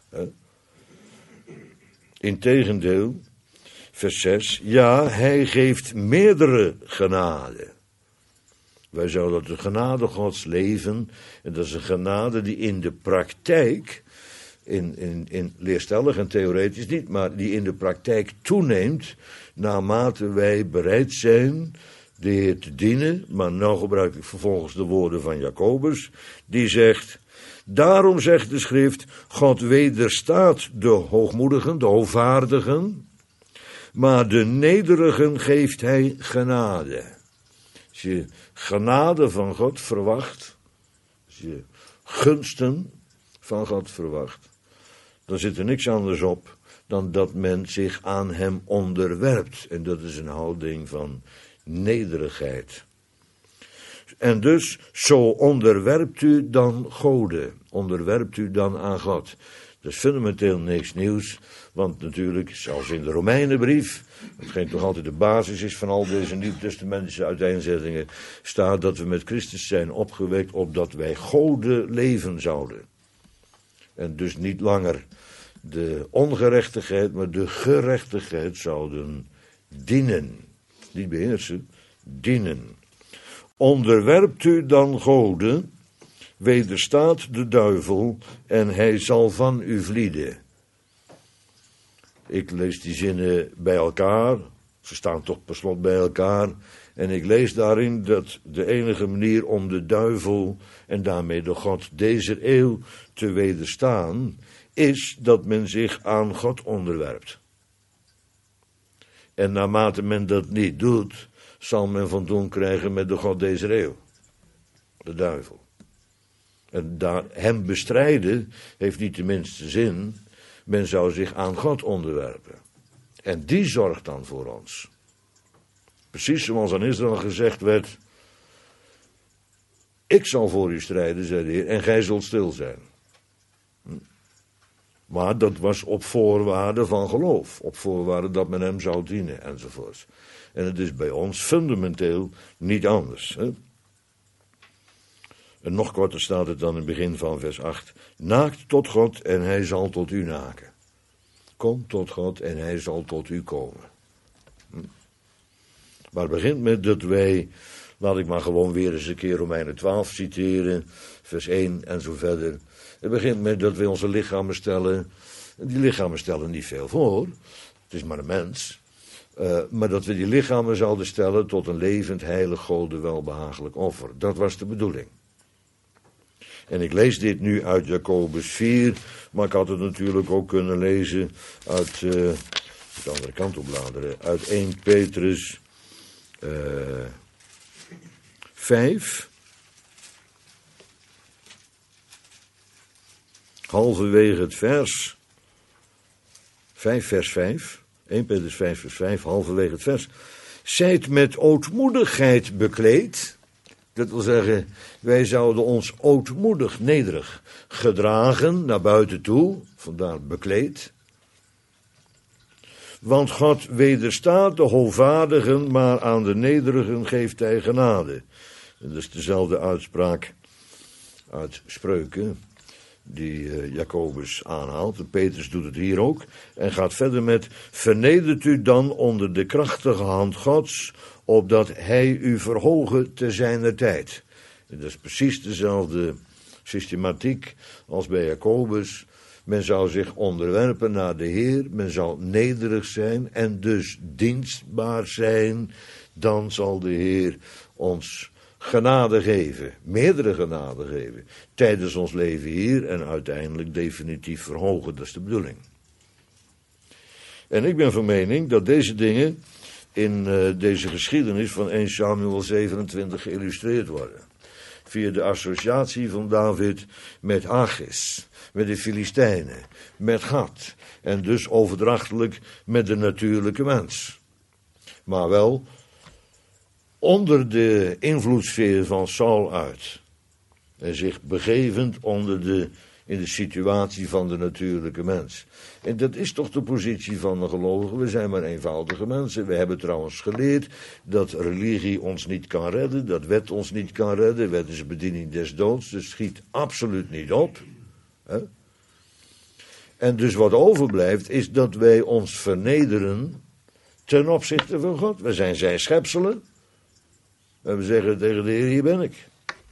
Integendeel, vers 6, ja, hij geeft meerdere genade. Wij zouden de genade Gods leven, en dat is een genade die in de praktijk, in leerstellig en theoretisch niet, maar die in de praktijk toeneemt, naarmate wij bereid zijn de Heer te dienen. Maar nou gebruik ik vervolgens de woorden van Jacobus, die zegt: daarom zegt de schrift, God wederstaat de hoogmoedigen, de hoogvaardigen, maar de nederigen geeft hij genade. Als je genade van God verwacht, als je gunsten van God verwacht, dan zit er niks anders op dan dat men zich aan hem onderwerpt. En dat is een houding van nederigheid. En dus, zo onderwerpt u dan Gode, onderwerpt u dan aan God. Dat is fundamenteel niks nieuws, want natuurlijk, zelfs in de Romeinenbrief, hetgeen toch altijd de basis is van al deze nieuwtestamentische uiteenzettingen, staat dat we met Christus zijn opgewekt opdat wij Gode leven zouden. En dus niet langer de ongerechtigheid, maar de gerechtigheid zouden dienen. Niet beheersen, dienen. Onderwerpt u dan Gode, wederstaat de duivel en hij zal van u vlieden. Ik lees die zinnen bij elkaar, ze staan toch per slot bij elkaar, en ik lees daarin dat de enige manier om de duivel en daarmee de God deze eeuw te wederstaan, is dat men zich aan God onderwerpt. En naarmate men dat niet doet, zal men van doen krijgen met de God deze eeuw, de duivel. En hem bestrijden heeft niet de minste zin. Men zou zich aan God onderwerpen. En die zorgt dan voor ons. Precies zoals aan Israël gezegd werd: ik zal voor u strijden, zei de Heer, en gij zult stil zijn. Maar dat was op voorwaarde van geloof. Op voorwaarde dat men hem zou dienen, enzovoort. En het is bij ons fundamenteel niet anders. Hè? En nog korter staat het dan in het begin van vers 8. Naakt tot God en hij zal tot u naken. Kom tot God en hij zal tot u komen. Maar het begint met dat wij, laat ik maar gewoon weer eens een keer Romeinen 12 citeren, vers 1 en zo verder. Het begint met dat wij onze lichamen stellen. Die lichamen stellen niet veel voor. Het is maar een mens. Maar dat we die lichamen zouden stellen tot een levend, heilig, Gode welbehagelijk offer. Dat was de bedoeling. En ik lees dit nu uit Jacobus 4, maar ik had het natuurlijk ook kunnen lezen uit, de andere kant op bladeren, uit 1 Petrus 5. Halverwege het vers 5, vers 5. 1 Petrus 5, vers 5, halverwege het vers. Zijt met ootmoedigheid bekleed. Dat wil zeggen, wij zouden ons ootmoedig, nederig gedragen naar buiten toe, vandaar bekleed. Want God wederstaat de hoovaardigen, maar aan de nederigen geeft hij genade. En dat is dezelfde uitspraak uit Spreuken die Jacobus aanhaalt. En Petrus doet het hier ook. En gaat verder met: vernedert u dan onder de krachtige hand Gods, opdat hij u verhoge te zijner tijd. En dat is precies dezelfde systematiek als bij Jacobus. Men zou zich onderwerpen naar de Heer, men zal nederig zijn en dus dienstbaar zijn. Dan zal de Heer ons genade geven, meerdere genade geven, tijdens ons leven hier en uiteindelijk definitief verhogen. Dat is de bedoeling. En ik ben van mening dat deze dingen in deze geschiedenis van 1 Samuel 27 geïllustreerd worden. Via de associatie van David met Achis, met de Filistijnen, met Gad en dus overdrachtelijk met de natuurlijke mens. Maar wel onder de invloedssfeer van Saul uit. En zich begevend in de situatie van de natuurlijke mens. En dat is toch de positie van de gelovigen. We zijn maar eenvoudige mensen. We hebben trouwens geleerd dat religie ons niet kan redden. Dat wet ons niet kan redden. Wet is een bediening des doods. Dus schiet absoluut niet op. En dus wat overblijft is dat wij ons vernederen ten opzichte van God. We zijn zijn schepselen. En we zeggen tegen de Heer: hier ben ik.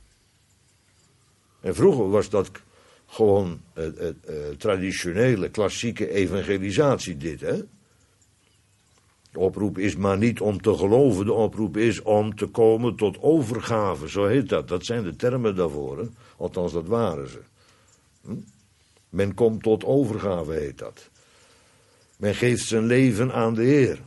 En vroeger was dat gewoon traditionele, klassieke evangelisatie dit, hè. De oproep is maar niet om te geloven, de oproep is om te komen tot overgave, zo heet dat. Dat zijn de termen daarvoor, hè. Althans dat waren ze. Men komt tot overgave, heet dat. Men geeft zijn leven aan de Heer.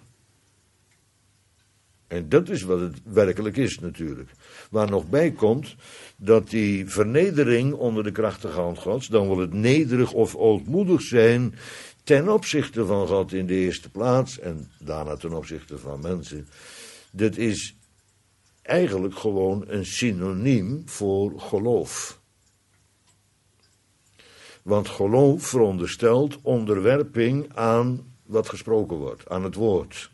En dat is wat het werkelijk is natuurlijk. Waar nog bij komt dat die vernedering onder de krachtige hand Gods, dan wil het nederig of ootmoedig zijn ten opzichte van God in de eerste plaats en daarna ten opzichte van mensen. Dat is eigenlijk gewoon een synoniem voor geloof. Want geloof veronderstelt onderwerping aan wat gesproken wordt, aan het woord.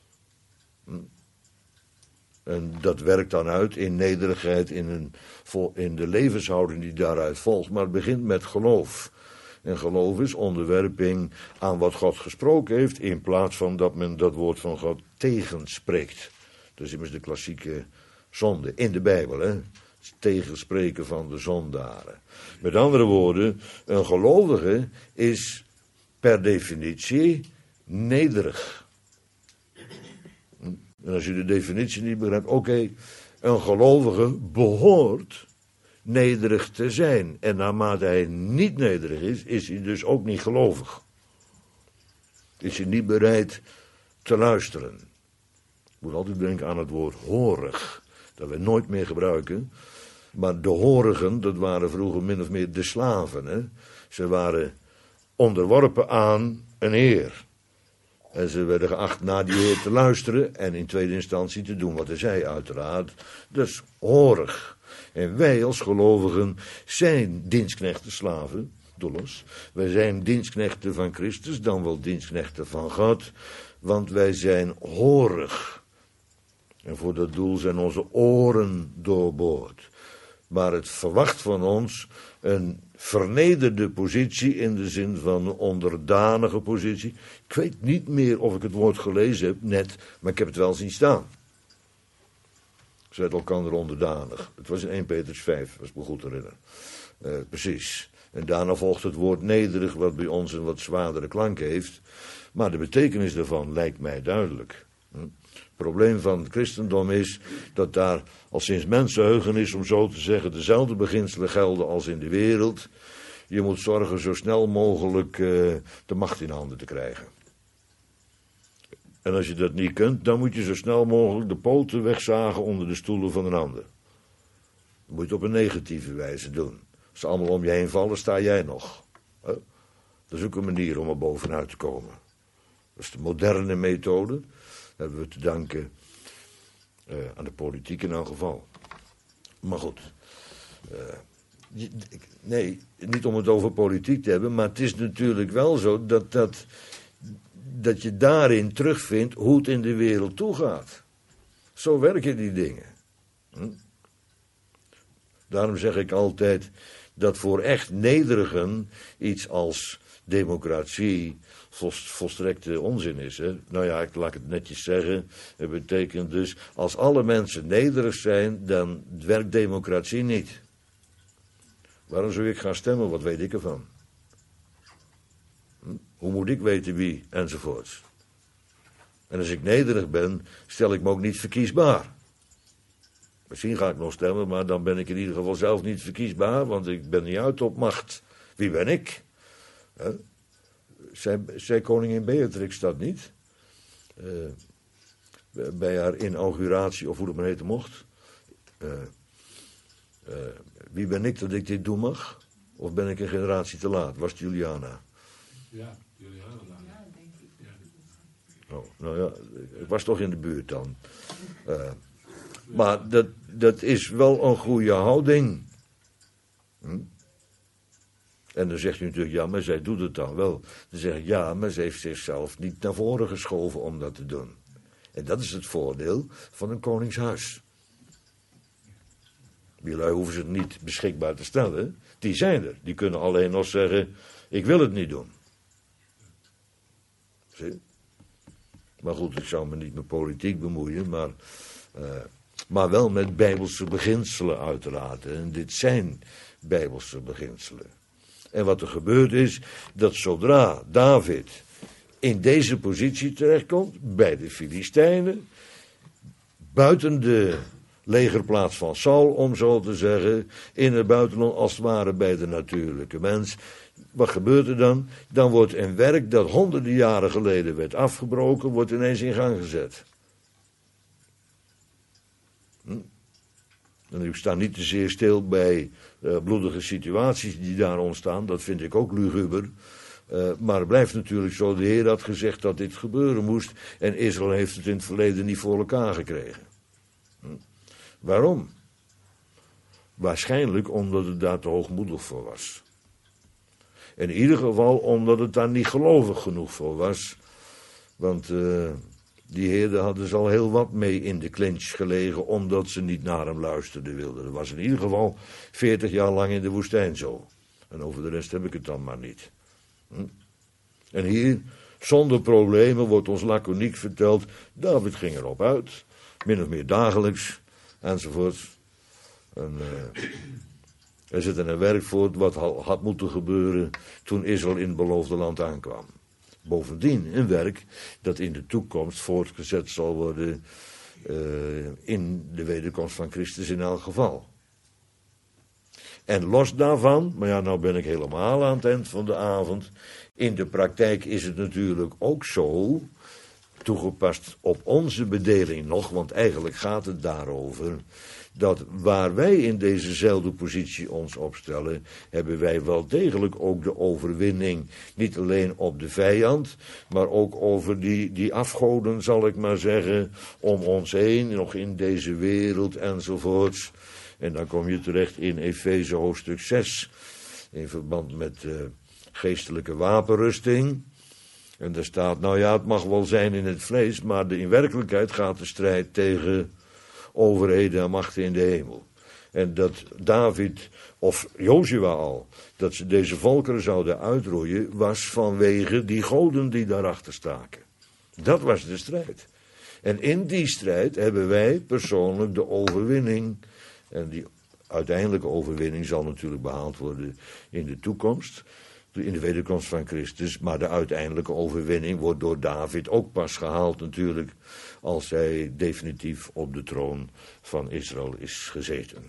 En dat werkt dan uit in nederigheid, in de levenshouding die daaruit volgt. Maar het begint met geloof. En geloof is onderwerping aan wat God gesproken heeft, in plaats van dat men dat woord van God tegenspreekt. Dat is immers de klassieke zonde in de Bijbel, hè? Het tegenspreken van de zondaren. Met andere woorden, een gelovige is per definitie nederig. En als je de definitie niet begrijpt, oké, een gelovige behoort nederig te zijn. En naarmate hij niet nederig is, is hij dus ook niet gelovig. Is hij niet bereid te luisteren. Ik moet altijd denken aan het woord horig, dat we nooit meer gebruiken. Maar de horigen, dat waren vroeger min of meer de slaven. Hè? Ze waren onderworpen aan een heer. En ze werden geacht naar die heer te luisteren en in tweede instantie te doen wat hij zei, uiteraard. Dus horig. En wij als gelovigen zijn dienstknechten, slaven, dollars. Wij zijn dienstknechten van Christus, dan wel dienstknechten van God, want wij zijn horig. En voor dat doel zijn onze oren doorboord. Maar het verwacht van ons een vernederde positie in de zin van een onderdanige positie. Ik weet niet meer of ik het woord gelezen heb net, maar ik heb het wel zien staan. Ze werden elkaar onderdanig. Het was in 1 Petrus 5, als ik me goed herinner. Precies. En daarna volgt het woord nederig, wat bij ons een wat zwaardere klank heeft. Maar de betekenis daarvan lijkt mij duidelijk. Het probleem van het christendom is dat daar al sinds mensenheugen is, om zo te zeggen, dezelfde beginselen gelden als in de wereld. Je moet zorgen zo snel mogelijk de macht in handen te krijgen. En als je dat niet kunt, dan moet je zo snel mogelijk de poten wegzagen onder de stoelen van een ander. Dat moet je het op een negatieve wijze doen. Als ze allemaal om je heen vallen, sta jij nog. Dat is ook een manier om er bovenuit te komen. Dat is de moderne methode. Dat hebben we te danken aan de politiek in elk geval. Maar goed. Nee, niet om het over politiek te hebben, maar het is natuurlijk wel zo dat je daarin terugvindt hoe het in de wereld toegaat. Zo werken die dingen. Daarom zeg ik altijd dat voor echt nederigen iets als democratie volstrekte onzin is. Hè? Nou ja, ik laat het netjes zeggen. Het betekent dus, als alle mensen nederig zijn, dan werkt democratie niet. Waarom zou ik gaan stemmen? Wat weet ik ervan? Hoe moet ik weten wie? Enzovoorts. En als ik nederig ben, stel ik me ook niet verkiesbaar. Misschien ga ik nog stemmen, maar dan ben ik in ieder geval zelf niet verkiesbaar, want ik ben niet uit op macht. Wie ben ik? Zei koningin Beatrix dat niet? Bij haar inauguratie, of hoe dat maar heten mocht. Wie ben ik dat ik dit doen mag? Of ben ik een generatie te laat? Was het Juliana? Ja, Juliana dan. Ja, denk ik. Ja. Oh, nou ja, ik was toch in de buurt dan. Maar dat is wel een goede houding. En dan zegt u natuurlijk, ja, maar zij doet het dan wel. Dan zeg ik, ja, maar ze heeft zichzelf niet naar voren geschoven om dat te doen. En dat is het voordeel van een koningshuis. Jullie hoeven ze niet beschikbaar te stellen. Die zijn er. Die kunnen alleen nog zeggen, ik wil het niet doen. Zie? Maar goed, ik zou me niet met politiek bemoeien, maar wel met bijbelse beginselen uiteraard. En dit zijn bijbelse beginselen. En wat er gebeurt is, dat zodra David in deze positie terechtkomt, bij de Filistijnen, buiten de legerplaats van Saul, om zo te zeggen, in het buitenland als het ware bij de natuurlijke mens. Wat gebeurt er dan? Dan wordt een werk dat honderden jaren geleden werd afgebroken, wordt ineens in gang gezet. En ik sta niet te zeer stil bij bloedige situaties die daar ontstaan, dat vind ik ook luguber. Maar het blijft natuurlijk zo, de Heer had gezegd dat dit gebeuren moest en Israël heeft het in het verleden niet voor elkaar gekregen. Waarom? Waarschijnlijk omdat het daar te hoogmoedig voor was. In ieder geval omdat het daar niet gelovig genoeg voor was. Want die heren hadden ze al heel wat mee in de clinch gelegen, omdat ze niet naar hem luisterden wilden. Dat was in ieder geval 40 jaar lang in de woestijn zo. En over de rest heb ik het dan maar niet. En hier, zonder problemen, wordt ons laconiek verteld, David ging erop uit, min of meer dagelijks, enzovoort. En er zit een werk voort wat had moeten gebeuren toen Israël in het beloofde land aankwam. Bovendien een werk dat in de toekomst voortgezet zal worden in de wederkomst van Christus in elk geval. En los daarvan, maar ja, nou ben ik helemaal aan het eind van de avond. In de praktijk is het natuurlijk ook zo, toegepast op onze bedeling nog, want eigenlijk gaat het daarover, dat waar wij in dezezelfde positie ons opstellen, hebben wij wel degelijk ook de overwinning, niet alleen op de vijand, maar ook over die afgoden, zal ik maar zeggen, om ons heen, nog in deze wereld enzovoorts. En dan kom je terecht in Efeze hoofdstuk 6, in verband met geestelijke wapenrusting. En daar staat, nou ja, het mag wel zijn in het vlees, maar in werkelijkheid gaat de strijd tegen overheden en machten in de hemel. En dat David, of Jozua al, dat ze deze volkeren zouden uitroeien, was vanwege die goden die daarachter staken. Dat was de strijd. En in die strijd hebben wij persoonlijk de overwinning. En die uiteindelijke overwinning zal natuurlijk behaald worden in de toekomst, in de wederkomst van Christus. Maar de uiteindelijke overwinning wordt door David ook pas gehaald natuurlijk, als hij definitief op de troon van Israël is gezeten.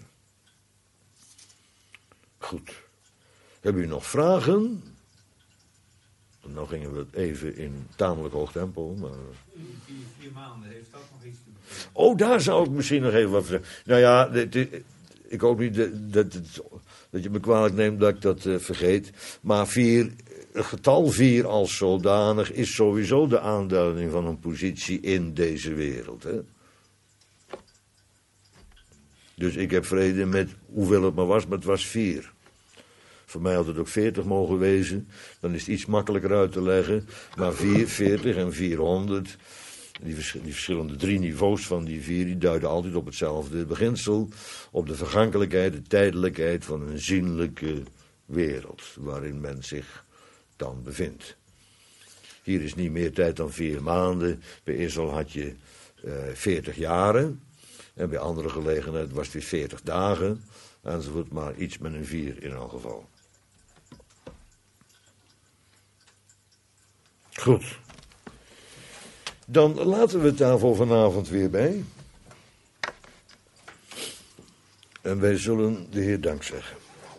Goed. Hebben u nog vragen? Nou gingen we het even in tamelijk hoog tempo, maar... Die 4 maanden, heeft dat nog iets te betekenen? Oh, daar zou ik misschien nog even wat zeggen. Nou ja, ik hoop niet dat je me kwalijk neemt dat ik dat vergeet. Maar het getal 4 als zodanig is sowieso de aanduiding van een positie in deze wereld. Hè? Dus ik heb vrede met hoeveel het maar het was 4. Voor mij had het ook 40 mogen wezen. Dan is het iets makkelijker uit te leggen. Maar 40 en 400... Die verschillende 3 niveaus van die 4, die duiden altijd op hetzelfde beginsel. Op de vergankelijkheid, de tijdelijkheid van een zienlijke wereld. Waarin men zich dan bevindt. Hier is niet meer tijd dan 4 maanden. Bij Israël had je 40 jaren. En bij andere gelegenheid was het weer 40 dagen. Enzovoort, maar iets met een 4 in elk geval. Goed. Dan laten we het daar voor vanavond weer bij. En wij zullen de Heer dank zeggen.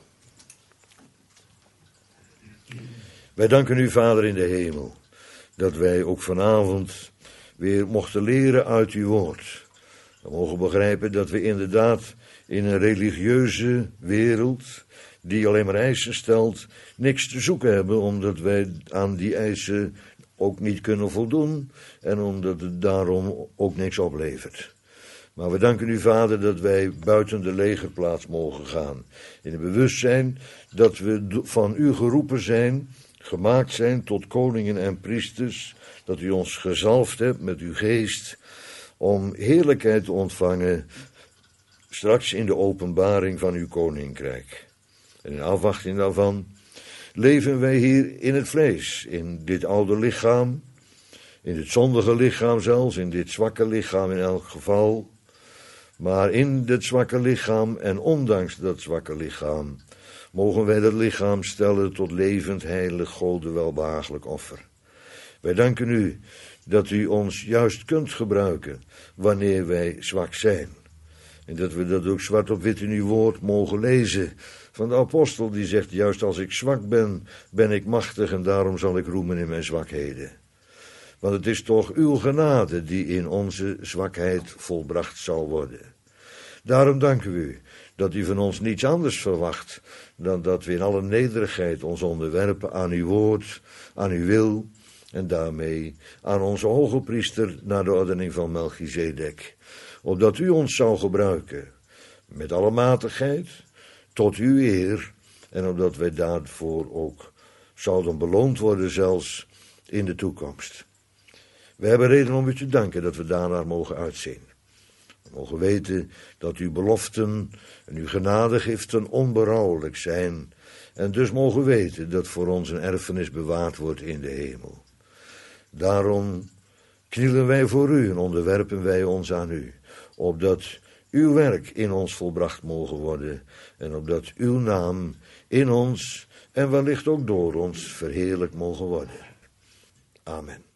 Wij danken u, Vader in de hemel, dat wij ook vanavond weer mochten leren uit uw woord. We mogen begrijpen dat we inderdaad in een religieuze wereld, die alleen maar eisen stelt, niks te zoeken hebben, omdat wij aan die eisen ook niet kunnen voldoen en omdat het daarom ook niks oplevert. Maar we danken u, Vader, dat wij buiten de legerplaats mogen gaan. In het bewustzijn dat we van u geroepen zijn, gemaakt zijn tot koningen en priesters, dat u ons gezalfd hebt met uw geest om heerlijkheid te ontvangen straks in de openbaring van uw koninkrijk. En in afwachting daarvan leven wij hier in het vlees, in dit oude lichaam, in het zondige lichaam zelfs, in dit zwakke lichaam in elk geval. Maar in dit zwakke lichaam en ondanks dat zwakke lichaam mogen wij dat lichaam stellen tot levend, heilig, Gode welbehagelijk offer. Wij danken u dat u ons juist kunt gebruiken wanneer wij zwak zijn. En dat we dat ook zwart op wit in uw woord mogen lezen. Van de apostel die zegt, juist als ik zwak ben, ben ik machtig en daarom zal ik roemen in mijn zwakheden. Want het is toch uw genade die in onze zwakheid volbracht zal worden. Daarom danken we u dat u van ons niets anders verwacht dan dat we in alle nederigheid ons onderwerpen aan uw woord, aan uw wil en daarmee aan onze hoge priester naar de ordening van Melchizedek. Opdat u ons zou gebruiken met alle matigheid tot uw eer en opdat wij daarvoor ook zouden beloond worden zelfs in de toekomst. We hebben reden om u te danken dat we daarnaar mogen uitzien. We mogen weten dat uw beloften en uw genadegiften onberouwelijk zijn en dus mogen weten dat voor ons een erfenis bewaard wordt in de hemel. Daarom knielen wij voor u en onderwerpen wij ons aan u, opdat uw werk in ons volbracht mogen worden en opdat uw naam in ons en wellicht ook door ons verheerlijk mogen worden. Amen.